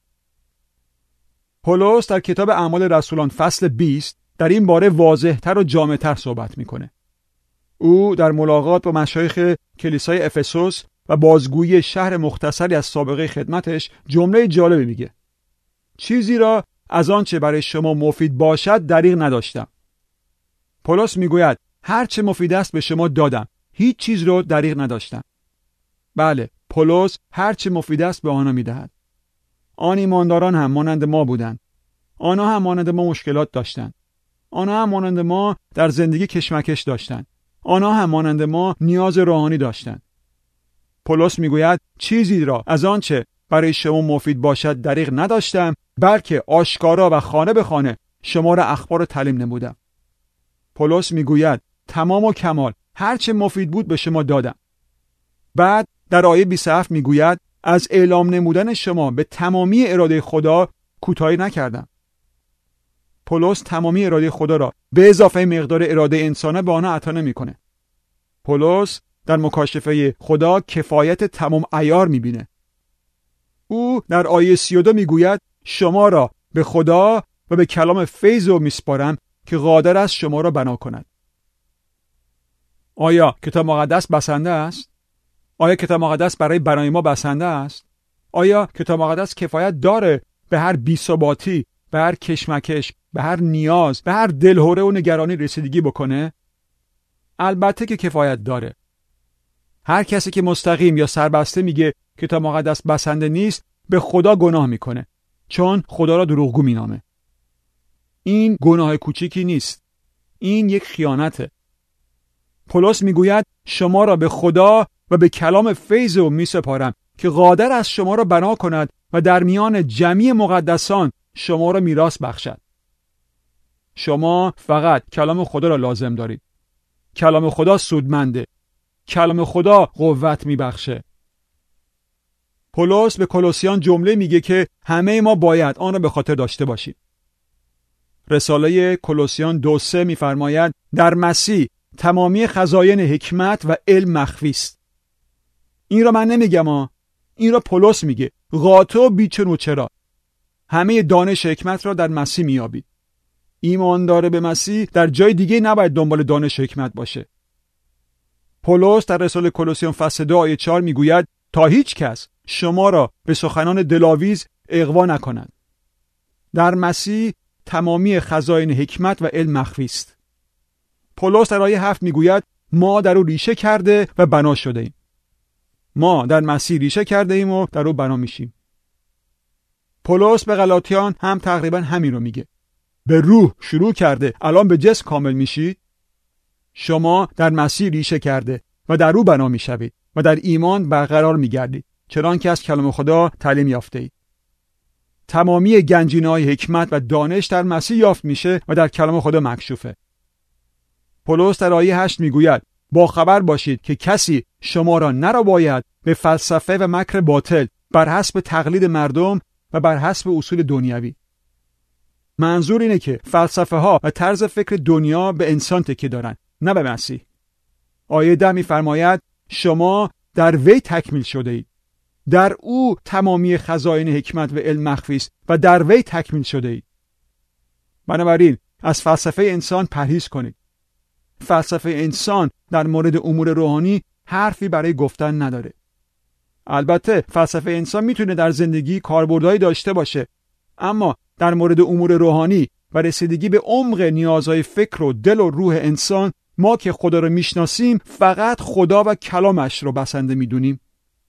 پولس در کتاب اعمال رسولان فصل بیست در این باره واضح‌تر و جامع‌تر صحبت میکنه. او در ملاقات با مشایخ کلیسای افسوس و بازگویی شهر مختصری از سابقه خدمتش جمله جالبی میگه. چیزی را از آنچه برای شما مفید باشد دریغ نداشتم. پولس میگوید هر چه مفید است به شما دادم، هیچ چیز رو دریغ نداشتم. بله، پولس هر چه مفید است به آنها میدهد. آن ایمانداران هم مانند ما بودند. آنها هم مانند ما مشکلات داشتند. آنها هم مانند ما در زندگی کشمکش داشتند. آنها هم مانند ما نیاز روحانی داشتند. پولس میگوید چیزی را از آنچه برای شما مفید باشد دریغ نداشتم، بلکه آشکارا و خانه به خانه شما را اخبار و تعلیم نمودم. پولس میگوید تمام و کمال هر چه مفید بود به شما دادم. بعد در آیه بیست و هفت میگوید از اعلام نمودن شما به تمامی اراده خدا کوتاهی نکردم. پولس تمامی اراده خدا را به اضافه مقدار اراده انسانه به آنها عطا نمیکنه. پولس در مکاشفه خدا کفایت تمام عیار میبینه. او در آیه سی و دو میگوید شما را به خدا و به کلام فیض او میسپارم که قادر است شما را بنا کند. آیا کتاب مقدس بسنده است؟ آیا کتاب مقدس برای بنای ما بسنده است؟ آیا کتاب مقدس کفایت داره به هر بی‌ثباتی، به هر کشمکش، به هر نیاز، به هر دلهره و نگرانی رسیدگی بکنه؟ البته که کفایت داره. هر کسی که مستقیم یا سربسته میگه کتاب مقدس بسنده نیست، به خدا گناه میکنه، چون خدا را دروغگو مینامه. این گناه کوچیکی نیست. این یک خیانته. پولس میگوید شما را به خدا و به کلام فیض او میسپارم که قادر است شما را بنا کند و در میان جمعی مقدسان شما را میراث بخشد. شما فقط کلام خدا را لازم دارید. کلام خدا سودمنده. کلام خدا قوت میبخشه. پولس به کولوسیان جمله میگه که همه ما باید آن را به خاطر داشته باشیم. رساله کولوسیان دو سه میفرماید در مسیح تمامی خزاین حکمت و علم مخفی است. این را من نمیگم ها. این را پولس میگه. قاطع و بیچون چرا. همه دانش حکمت را در مسیح میابید. ایمان داره به مسیح در جای دیگه نباید دنبال دانش حکمت باشه. پولس در رساله کولوسیان فصل دو آیه چهار میگوید تا هیچ کس شما را به سخنان دلاویز اغوا نکند. در مسیح تمامی خزاین حکمت و علم مخفی است. پولس در آیه هفت میگوید ما در او ریشه کرده و بنا شده ایم. ما در مسیح ریشه کرده ایم و در او بنا میشیم. پولس به غلاطیان هم تقریبا همین رو میگه. به روح شروع کرده الان به جسم کامل میشید. شما در مسیح ریشه کرده و در او بنا میشوید و در ایمان برقرار میگردید، چنانکه از کلام خدا تعلیم یافته اید. تمامی گنجینه‌های حکمت و دانش در مسیح یافت میشه و در کلام خدا مکشوفه. پولس در آیه هشت میگوید با خبر باشید که کسی شما را نرا باید به فلسفه و مکر باطل بر حسب تقلید مردم و بر حسب اصول دنیوی. منظور اینه که فلسفه ها و طرز فکر دنیا به انسان تکیه دارن، نه به مسیح. آیه ده میفرماید شما در وی تکمیل شده اید. در او تمامی خزاین حکمت و علم مخفی است و در وی تکمیل شده اید. بنابراین از فلسفه انسان پرهیز کنید. فلسفه انسان در مورد امور روحانی حرفی برای گفتن نداره. البته فلسفه انسان میتونه در زندگی کاربردهایی داشته باشه، اما در مورد امور روحانی و رسیدگی به عمق نیازهای فکر و دل و روح انسان، ما که خدا رو میشناسیم فقط خدا و کلامش رو بسنده میدونیم.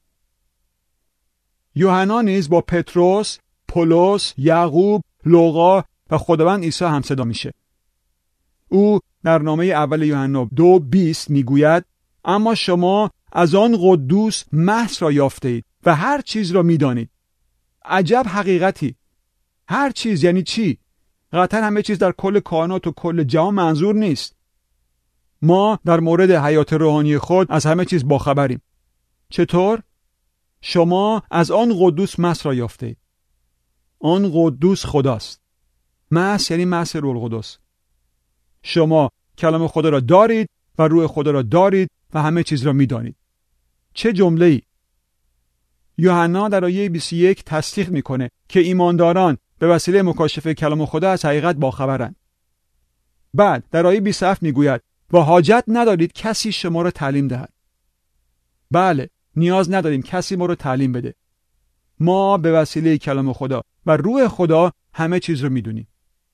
یوحنا نیز با پتروس، پولس، یعقوب، لوقا و خداوند عیسی همصدا میشه. او در نامه اول یوحنا دو بیست میگوید اما شما از آن قدوس محض را یافته اید و هر چیز را میدانید. عجب حقیقتی. هر چیز یعنی چی؟ قطعا همه چیز در کل کائنات و کل جهان منظور نیست. ما در مورد حیات روحانی خود از همه چیز باخبریم. چطور؟ شما از آن قدوس محض را یافته اید. آن قدوس خداست. محض یعنی محض روح القدس. شما کلام خدا را دارید و روح خدا را دارید و همه چیز را میدانید. چه جمله‌ای! یوحنا در آیه بیست و یک تصدیق میکنه که ایمانداران به وسیله مکاشفه کلام خدا از حقیقت باخبرند. بعد در آیه بیست و هفت میگوید و حاجت ندارید کسی شما را تعلیم دهد. بله، نیاز نداریم کسی ما رو تعلیم بده. ما به وسیله کلام خدا و روح خدا همه چیز رو میدونیم.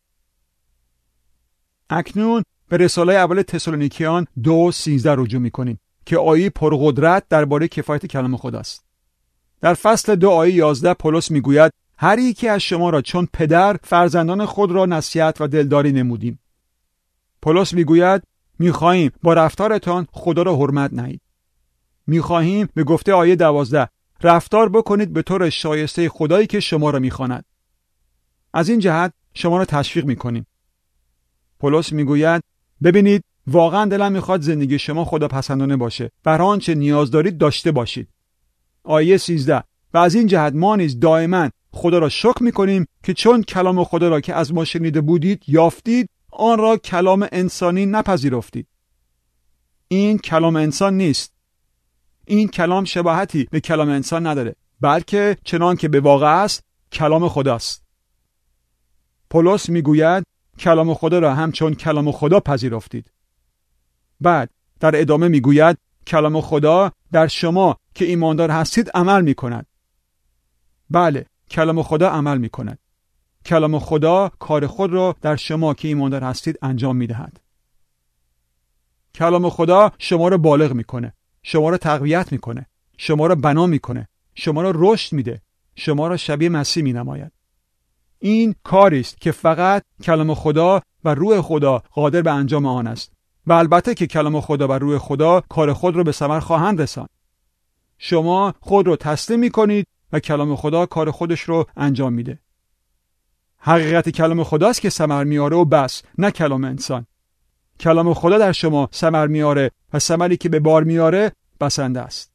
اکنون به رساله اول تسالونیکیان دو سیزده رجوع میکنیم که آیه پرقدرت درباره کفایت کلام خداست. در فصل دو آیه یازده پولس میگوید هر یکی از شما را چون پدر فرزندان خود را نصیحت و دلداری نمودیم. پولس میگوید میخواهیم با رفتارتان خدا را حرمت نهید. میخواهیم به گفته آیه دوازده رفتار بکنید به طور شایسته خدایی که شما را میخواند. از این جهت شما را تشویق میکنیم. پولس میگوید ببینید واقعا دلم میخواد زندگی شما خدا پسندانه باشه. بر آنچه نیاز دارید داشته باشید. آیه سیزده و از این جهت ما نیز دائما خدا را شکر میکنیم که چون کلام خدا را که از ما شنیده بودید یافتید آن را کلام انسانی نپذیرفتید. این کلام انسان نیست. این کلام شباهتی به کلام انسان نداره، بلکه چنان که به واقع است کلام خداست. پولس میگوید کلام خدا را همچون کلام خدا پذیرفتید. بعد در ادامه میگوید کلام خدا در شما که ایماندار هستید عمل میکند. بله، کلام خدا عمل میکند. کلام خدا کار خود را در شما که ایماندار هستید انجام میدهد. کلام خدا شما را بالغ میکنه، شما را تقویت میکنه، شما را بنا میکنه، شما را رشد میده، شما را شبیه مسیح مینماید. این کاری است که فقط کلام خدا و روح خدا قادر به انجام آن است. و البته که کلام خدا و روح خدا کار خود را به ثمر خواهند رساند. شما خود رو تسلیم میکنید و کلام خدا کار خودش رو انجام میده. حقیقت کلام خداست که ثمر میاره و بس، نه کلام انسان. کلام خدا در شما ثمر میاره و ثمری که به بار میاره بسنده است.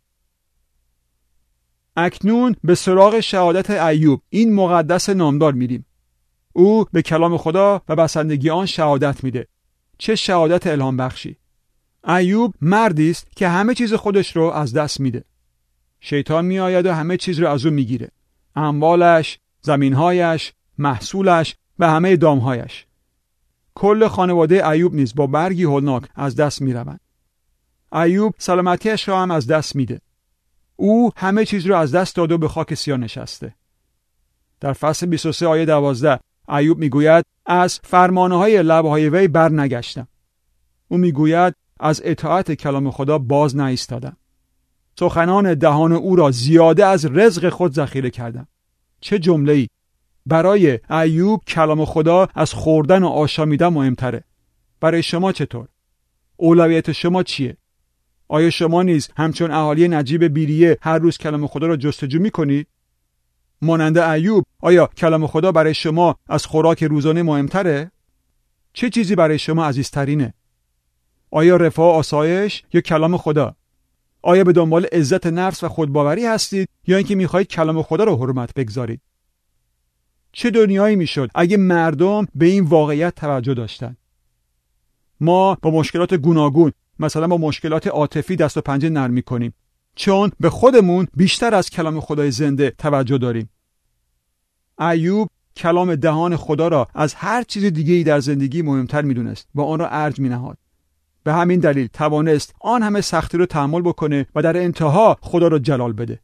اکنون به سراغ شهادت ایوب، این مقدس نامدار میریم. او به کلام خدا و بسندگی آن شهادت میده. چه شهادت الهام بخشی! ایوب مردی است که همه چیز خودش رو از دست میده. شیطان میآید و همه چیز رو از او میگیره. اموالش، زمینهایش، محصولش و همه دامهایش. کل خانواده ایوب نیز با برگی هولناک از دست میروند. ایوب سلامتیش را هم از دست میده. او همه چیز رو از دست داد و به خاک سیاه نشسته. در فصل بیست و سه آیه دوازده ایوب میگوید از فرمانهای لبهای وی بر نگشتم. او میگوید از اطاعت کلام خدا باز نایستادم. سخنان دهان او را زیاده از رزق خود ذخیره کردم. چه جمله‌ای! برای ایوب کلام خدا از خوردن و آشامیدن مهمتره. برای شما چطور؟ اولویت شما چیه؟ آیا شما نیز همچون اهالی نجیب بیریه هر روز کلام خدا را جستجو می‌کنید؟ مانند ایوب، آیا کلام خدا برای شما از خوراک روزانه مهمتره؟ چه چیزی برای شما عزیزترینه؟ آیا رفاه و آسایش یا کلام خدا؟ آیا به دنبال عزت نفس و خودباوری هستید یا اینکه می‌خواهید کلام خدا را حرمت بگذارید؟ چه دنیایی میشد اگه مردم به این واقعیت توجه داشتند؟ ما با مشکلات گوناگون، مثلا با مشکلات عاطفی دست و پنجه نرم می‌کنیم، چون به خودمون بیشتر از کلام خدای زنده توجه داریم. ایوب کلام دهان خدا را از هر چیز دیگه‌ای در زندگی مهمتر می‌دونست و آن را ارج می‌نهاد. به همین دلیل توانست آن همه سختی رو تحمل بکنه و در انتها خدا را جلال بده.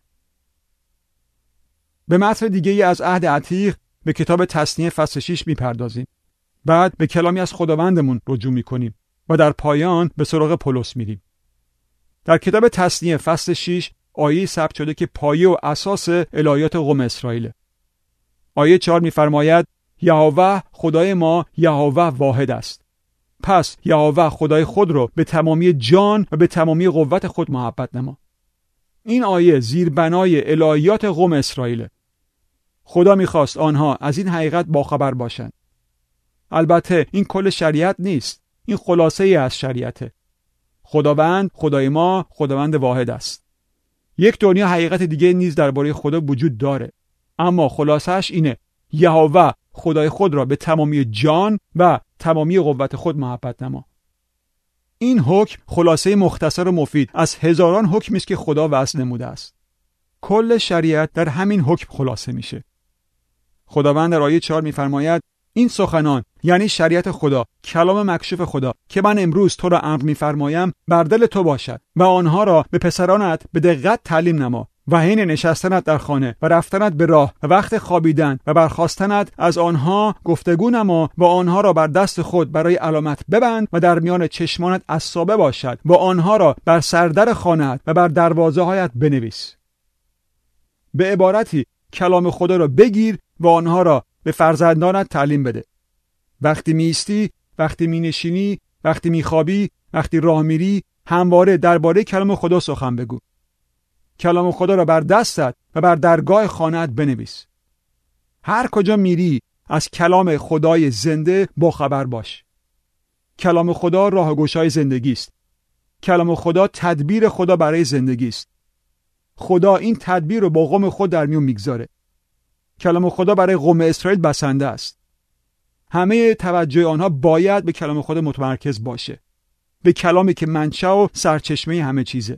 به متن دیگه‌ای از عهد عتیق به کتاب تثنیه فصل شش میپردازیم. بعد به کلامی از خداوندمون رجوع میکنیم و در پایان به سراغ پولس میریم. در کتاب تثنیه فصل شش آیه ثبت شده که پایه و اساس الهیات قوم اسرائیل. آیه چهار میفرماید یهوه خدای ما یهوه واحد است. پس یهوه خدای خود رو به تمامی جان و به تمامی قوت خود محبت نما. این آیه زیربنای الهیات قوم اسرائیل. خدا میخواست آنها از این حقیقت باخبر باشند. البته این کل شریعت نیست. این خلاصه ای از شریعته. خداوند خدای ما خداوند واحد است. یک دنیا حقیقت دیگه نیز درباره خدا وجود داره. اما خلاصش اینه: یهوه خدای خود را به تمامی جان و تمامی قوت خود محبت نما. این حکم خلاصه مختصر و مفید از هزاران حکمی است که خدا وضع نموده است. کل شریعت در همین حکم خلاصه میشه. خداوند در آیه چهار میفرماید این سخنان، یعنی شریعت خدا، کلام مکشوف خدا که من امروز تو را امر میفرمایم، بر دل تو باشد و آنها را به پسرانت به دقت تعلیم نما و حین نشستنت در خانه و رفتنت به راه و وقت خوابیدن و برخاستنت از آنها گفتگو نما و آنها را بر دست خود برای علامت ببند و در میان چشمانت عصابه باشد و آنها را بر سردر خانه‌ات و بر دروازه هایت بنویس. به عبارتی کلام خدا را بگیر و آنها را به فرزندانت تعلیم بده. وقتی می ایستی، وقتی می نشینی، وقتی می خوابی، وقتی راه میری، همواره درباره کلام خدا سخن بگو. کلام خدا را بر دستت و بر درگاه خانه‌ات بنویس. هر کجا میری از کلام خدای زنده با خبر باش. کلام خدا راه گشای زندگی است. کلام خدا تدبیر خدا برای زندگی است. خدا این تدبیر رو با قوم خود در میون میگذاره. کلام خدا برای قوم اسرائیل بسنده است. همه توجه آنها باید به کلام خدا متمرکز باشه. به کلامی که منشأ و سرچشمه همه چیزه.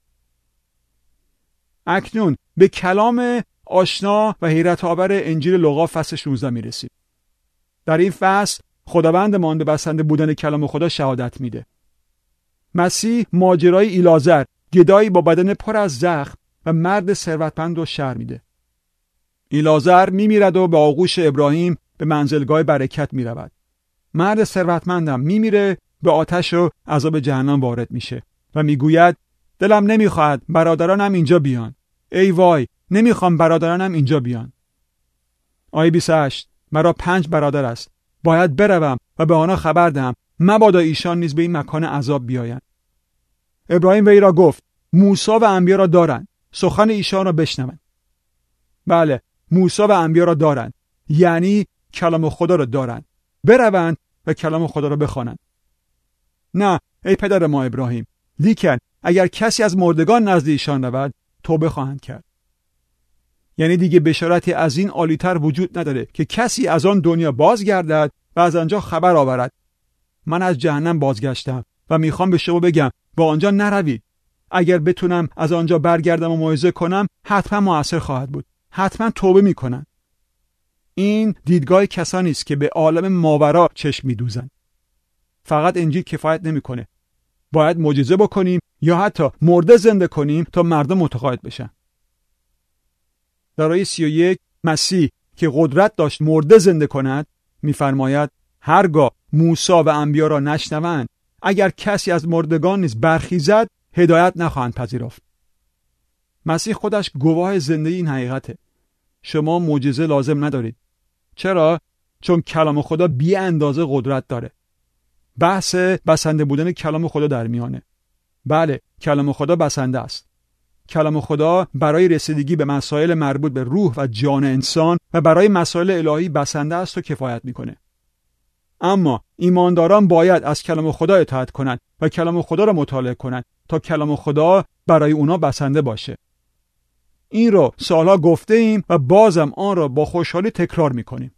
اکنون به کلام آشنا و حیرت آور انجیل لوقا فصل شانزده میرسیم. در این فصل خداوندمان به بسنده بودن کلام خدا شهادت میده. مسیح ماجرای ایلازر، گدایی با بدن پر از زخم و مرد ثروتمند رو شرح میده. ایلازر میمیرد و به آغوش ابراهیم به منزلگاه برکت میرود. مرد ثروتمندم میمیره، به آتش و عذاب جهنم وارد میشه و میگوید دلم نمیخواهد برادرانم اینجا بیان. ای وای، نمیخوام برادرانم اینجا بیان. آیه بیست و هشت مرا پنج برادر است. باید بروم و به آنها خبر دهم مبادا ایشان نیز به این مکان عذاب بیایند. ابراهیم وی را گفت موسی و انبیا را دارند، سخن ایشان را بشنوند. بله، موسی و انبیا را دارند، یعنی کلام خدا را دارند. بروند و کلام خدا را بخوانند. نه ای پدر ما ابراهیم، لیکن اگر کسی از مردگان نزد ایشان رود توبه خواهند کرد. یعنی دیگه بشارتی از این عالی‌تر وجود نداره که کسی از آن دنیا بازگردد و از آنجا خبر آورد من از جهنم بازگشتم و میخوام به شما بگم با آنجا نروید. اگر بتونم از آنجا برگردم و موعظه کنم حتما مؤثر خواهد بود. حتما توبه میکنن. این دیدگاه کسانی است که به عالم ماورا چشم میدوزن. فقط انجیل کفایت نمیکنه. باید معجزه بکنیم یا حتی مرده زنده کنیم تا مردم متقاعد بشن. در آیه سی و یک مسیح که قدرت داشت مرده زنده کند میفرماید هرگاه موسی و انبیا را نشنوند، اگر کسی از مردگان نیز برخیزد هدایت نخواهند پذیرفت. مسیح خودش گواه زنده این حقیقته. شما معجزه لازم ندارید. چرا؟ چون کلام خدا بی اندازه قدرت داره. بحث بسنده بودن کلام خدا در میانه. بله، کلام خدا بسنده است. کلام خدا برای رسیدگی به مسائل مربوط به روح و جان انسان و برای مسائل الهی بسنده است و کفایت میکنه. اما ایمانداران باید از کلام خدا اطاعت کنند و کلام خدا را مطالعه کنند تا کلام خدا برای اونا بسنده باشه. این رو سالها گفته ایم و بازم آن را با خوشحالی تکرار میکنیم.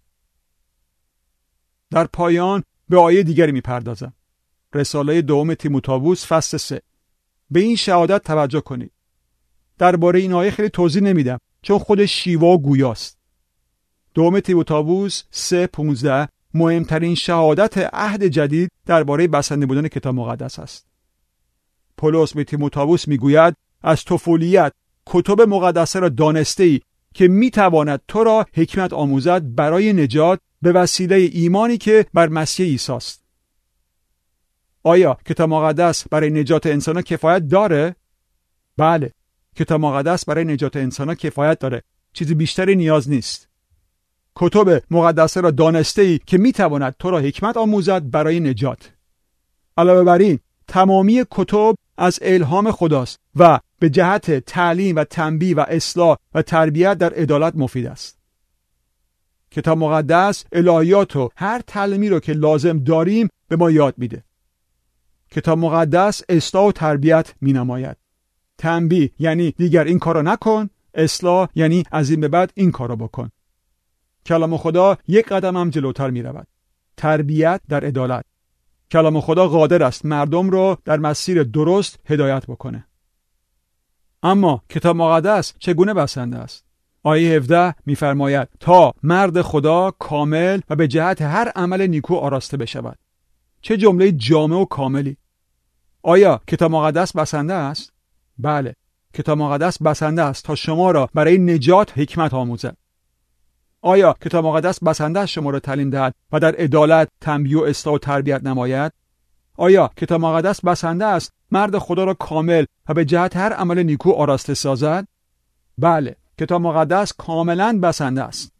در پایان به آیه دیگری میپردازم. رساله دوم تیموتائوس فصل سه. به این شهادت توجه کنید. درباره این آیه خیلی توضیح نمیدم چون خود شیوا و گویاست. دوم تیموتائوس سه پانزده مهمترین شهادت عهد جدید درباره بسنده بودن کتاب مقدس است. پولس به تیموتائوس میگوید از طفولیت کتب مقدسه را دانسته‌ای که میتواند تو را حکمت آموزد برای نجات به وسیله ایمانی که بر مسیح عیسی است. آیا کتاب مقدس برای نجات انسان‌ها کفایت داره؟ بله، کتاب مقدس برای نجات انسان‌ها کفایت داره. چیزی بیشتری نیاز نیست. کتب مقدسه را دانسته‌ای که میتواند تو را حکمت آموزد برای نجات. علاوه بر این، تمامی کتب از الهام خداست و به جهت تعلیم و تنبیه و اصلاح و تربیت در عدالت مفید است. کتاب مقدس الهیات و هر تعلیمی رو که لازم داریم به ما یاد میده. کتاب مقدس اصلاح و تربیت مینماید. تنبیه یعنی دیگر این کارو نکن، اصلاح یعنی از این به بعد این کارو بکن. کلام خدا یک قدم هم جلوتر می رود. تربیت در عدالت. کلام خدا قادر است مردم رو در مسیر درست هدایت بکنه. اما کتاب مقدس چگونه بسنده است؟ آیه هفده می‌فرماید تا مرد خدا کامل و به جهت هر عمل نیکو آراسته بشود. چه جمله جامع و کاملی! آیا کتاب مقدس بسنده است؟ بله، کتاب مقدس بسنده است تا شما را برای نجات حکمت آموزد. آیا کتاب مقدس بسنده است شما را تعلیم دهد و در عدالت، تنبیه و اصلاح و تربیت نماید؟ آیا کتاب مقدس بسنده است مرد خدا را کامل و به جهت هر عمل نیکو آراسته سازد؟ بله، کتاب مقدس کاملا بسنده است.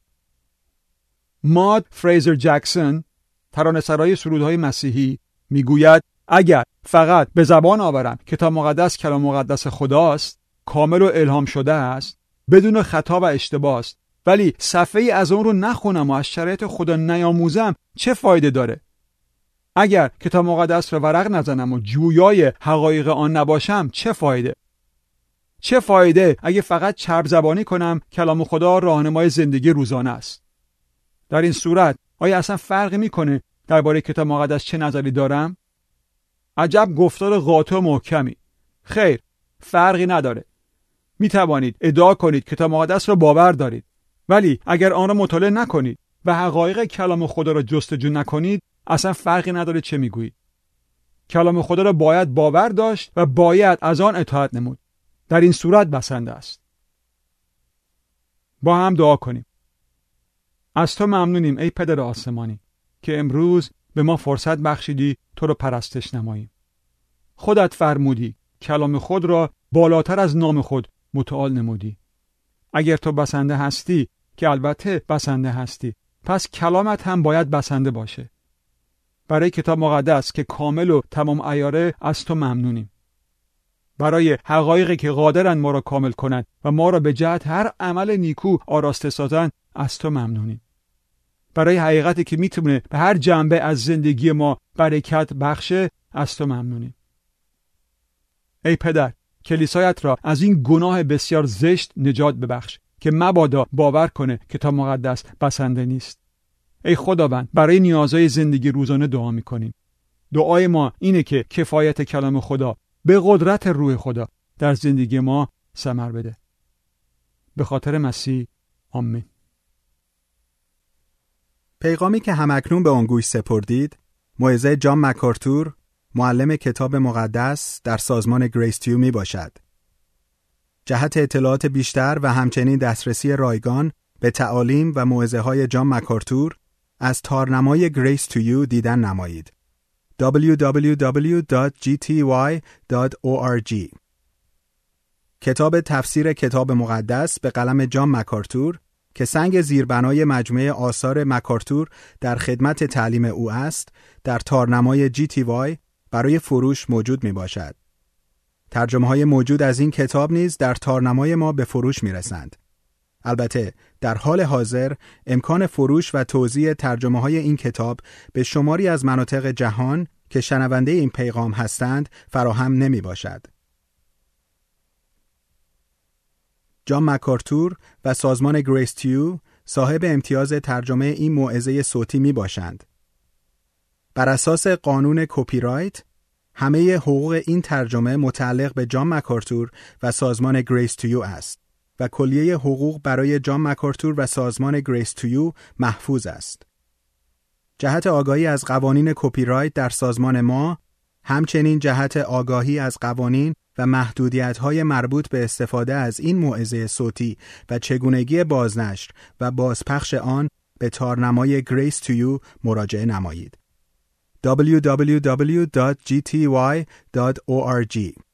ماد فریزر جکسون، ترانه‌سرای سرودهای مسیحی، میگوید اگر فقط به زبان آورم کتاب مقدس کلام مقدس خداست، کامل و الهام شده است، بدون خطا و اشتباه است، ولی صفحه‌ای از اون رو نخونم و از شرایط خدا نیاموزم، چه فایده داره؟ اگر کتاب مقدس رو ورق نزنم و جویای حقایق آن نباشم، چه فایده؟ چه فایده اگه فقط چرب زبانی کنم کلام خدا راهنمای زندگی روزانه است؟ در این صورت آیا اصلا فرقی میکنه درباره کتاب مقدس چه نظری دارم؟ عجب گفتار قاطع و محکمی. خیر، فرقی نداره. می توانید ادعا کنید کتاب مقدس را باور دارید، ولی اگر آن را مطالعه نکنید و حقایق کلام خدا را جستجو نکنید، اصلا فرقی نداره چه میگویید. کلام خدا را باید باور داشت و باید از آن اطاعت نمود. در این صورت بسنده است. با هم دعا کنیم. از تو ممنونیم ای پدر آسمانی که امروز به ما فرصت بخشیدی تو رو پرستش نماییم. خودت فرمودی کلام خود را بالاتر از نام خود متعال نمودی. اگر تو بسنده هستی، که البته بسنده هستی، پس کلامت هم باید بسنده باشه. برای کتاب مقدس که کامل و تمام عیاره از تو ممنونیم. برای حقایقی که قادرن ما را کامل کنند و ما را به جهت هر عمل نیکو آراسته سازند از تو ممنونیم. برای حقیقتی که میتونه به هر جنبه از زندگی ما برکت بخشه از تو ممنونیم. ای پدر، کلیسایت را از این گناه بسیار زشت نجات ببخش که مبادا باور کنه کتاب مقدس بسنده نیست. ای خداوند، برای نیازهای زندگی روزانه دعا میکنیم. دعای ما اینه که کفایت کلام خدا به قدرت روح خدا در زندگی ما ثمر بده. به خاطر مسیح، آمین. پیغامی که همکنون به آن گوش سپردید، موعظه جان مکارتور، معلم کتاب مقدس در سازمان گریس تیو می باشد. جهت اطلاعات بیشتر و همچنین دسترسی رایگان به تعالیم و موعظه های جان مکارتور از تارنمای گریس تیو دیدن نمایید. دبلیو دبلیو دبلیو دات جی تی وای دات او آر جی. کتاب تفسیر کتاب مقدس به قلم جان مکارتور که سنگ زیربنای مجموعه آثار مکارتور در خدمت تعلیم او است، در تارنمای جی تی وای برای فروش موجود می باشد. ترجمه های موجود از این کتاب نیز در تارنمای ما به فروش می رسند. البته در حال حاضر امکان فروش و توزیع ترجمه های این کتاب به شماری از مناطق جهان که شنونده این پیغام هستند فراهم نمی باشد. جان مکارتور و سازمان گریس تیو صاحب امتیاز ترجمه این موعظه صوتی می باشند. بر اساس قانون کپی رایت، همه حقوق این ترجمه متعلق به جان مکارتور و سازمان گریس تیو است و کلیه حقوق برای جان مکارتور و سازمان گریس تیو محفوظ است. جهت آگاهی از قوانین کپی رایت در سازمان ما، همچنین جهت آگاهی از قوانین و محدودیت‌های مربوط به استفاده از این موعظه صوتی و چگونگی بازنشر و بازپخش آن به تارنمای گریس تیو مراجعه نمایید. دبلیو دبلیو دبلیو دات جی تی وای دات او آر جی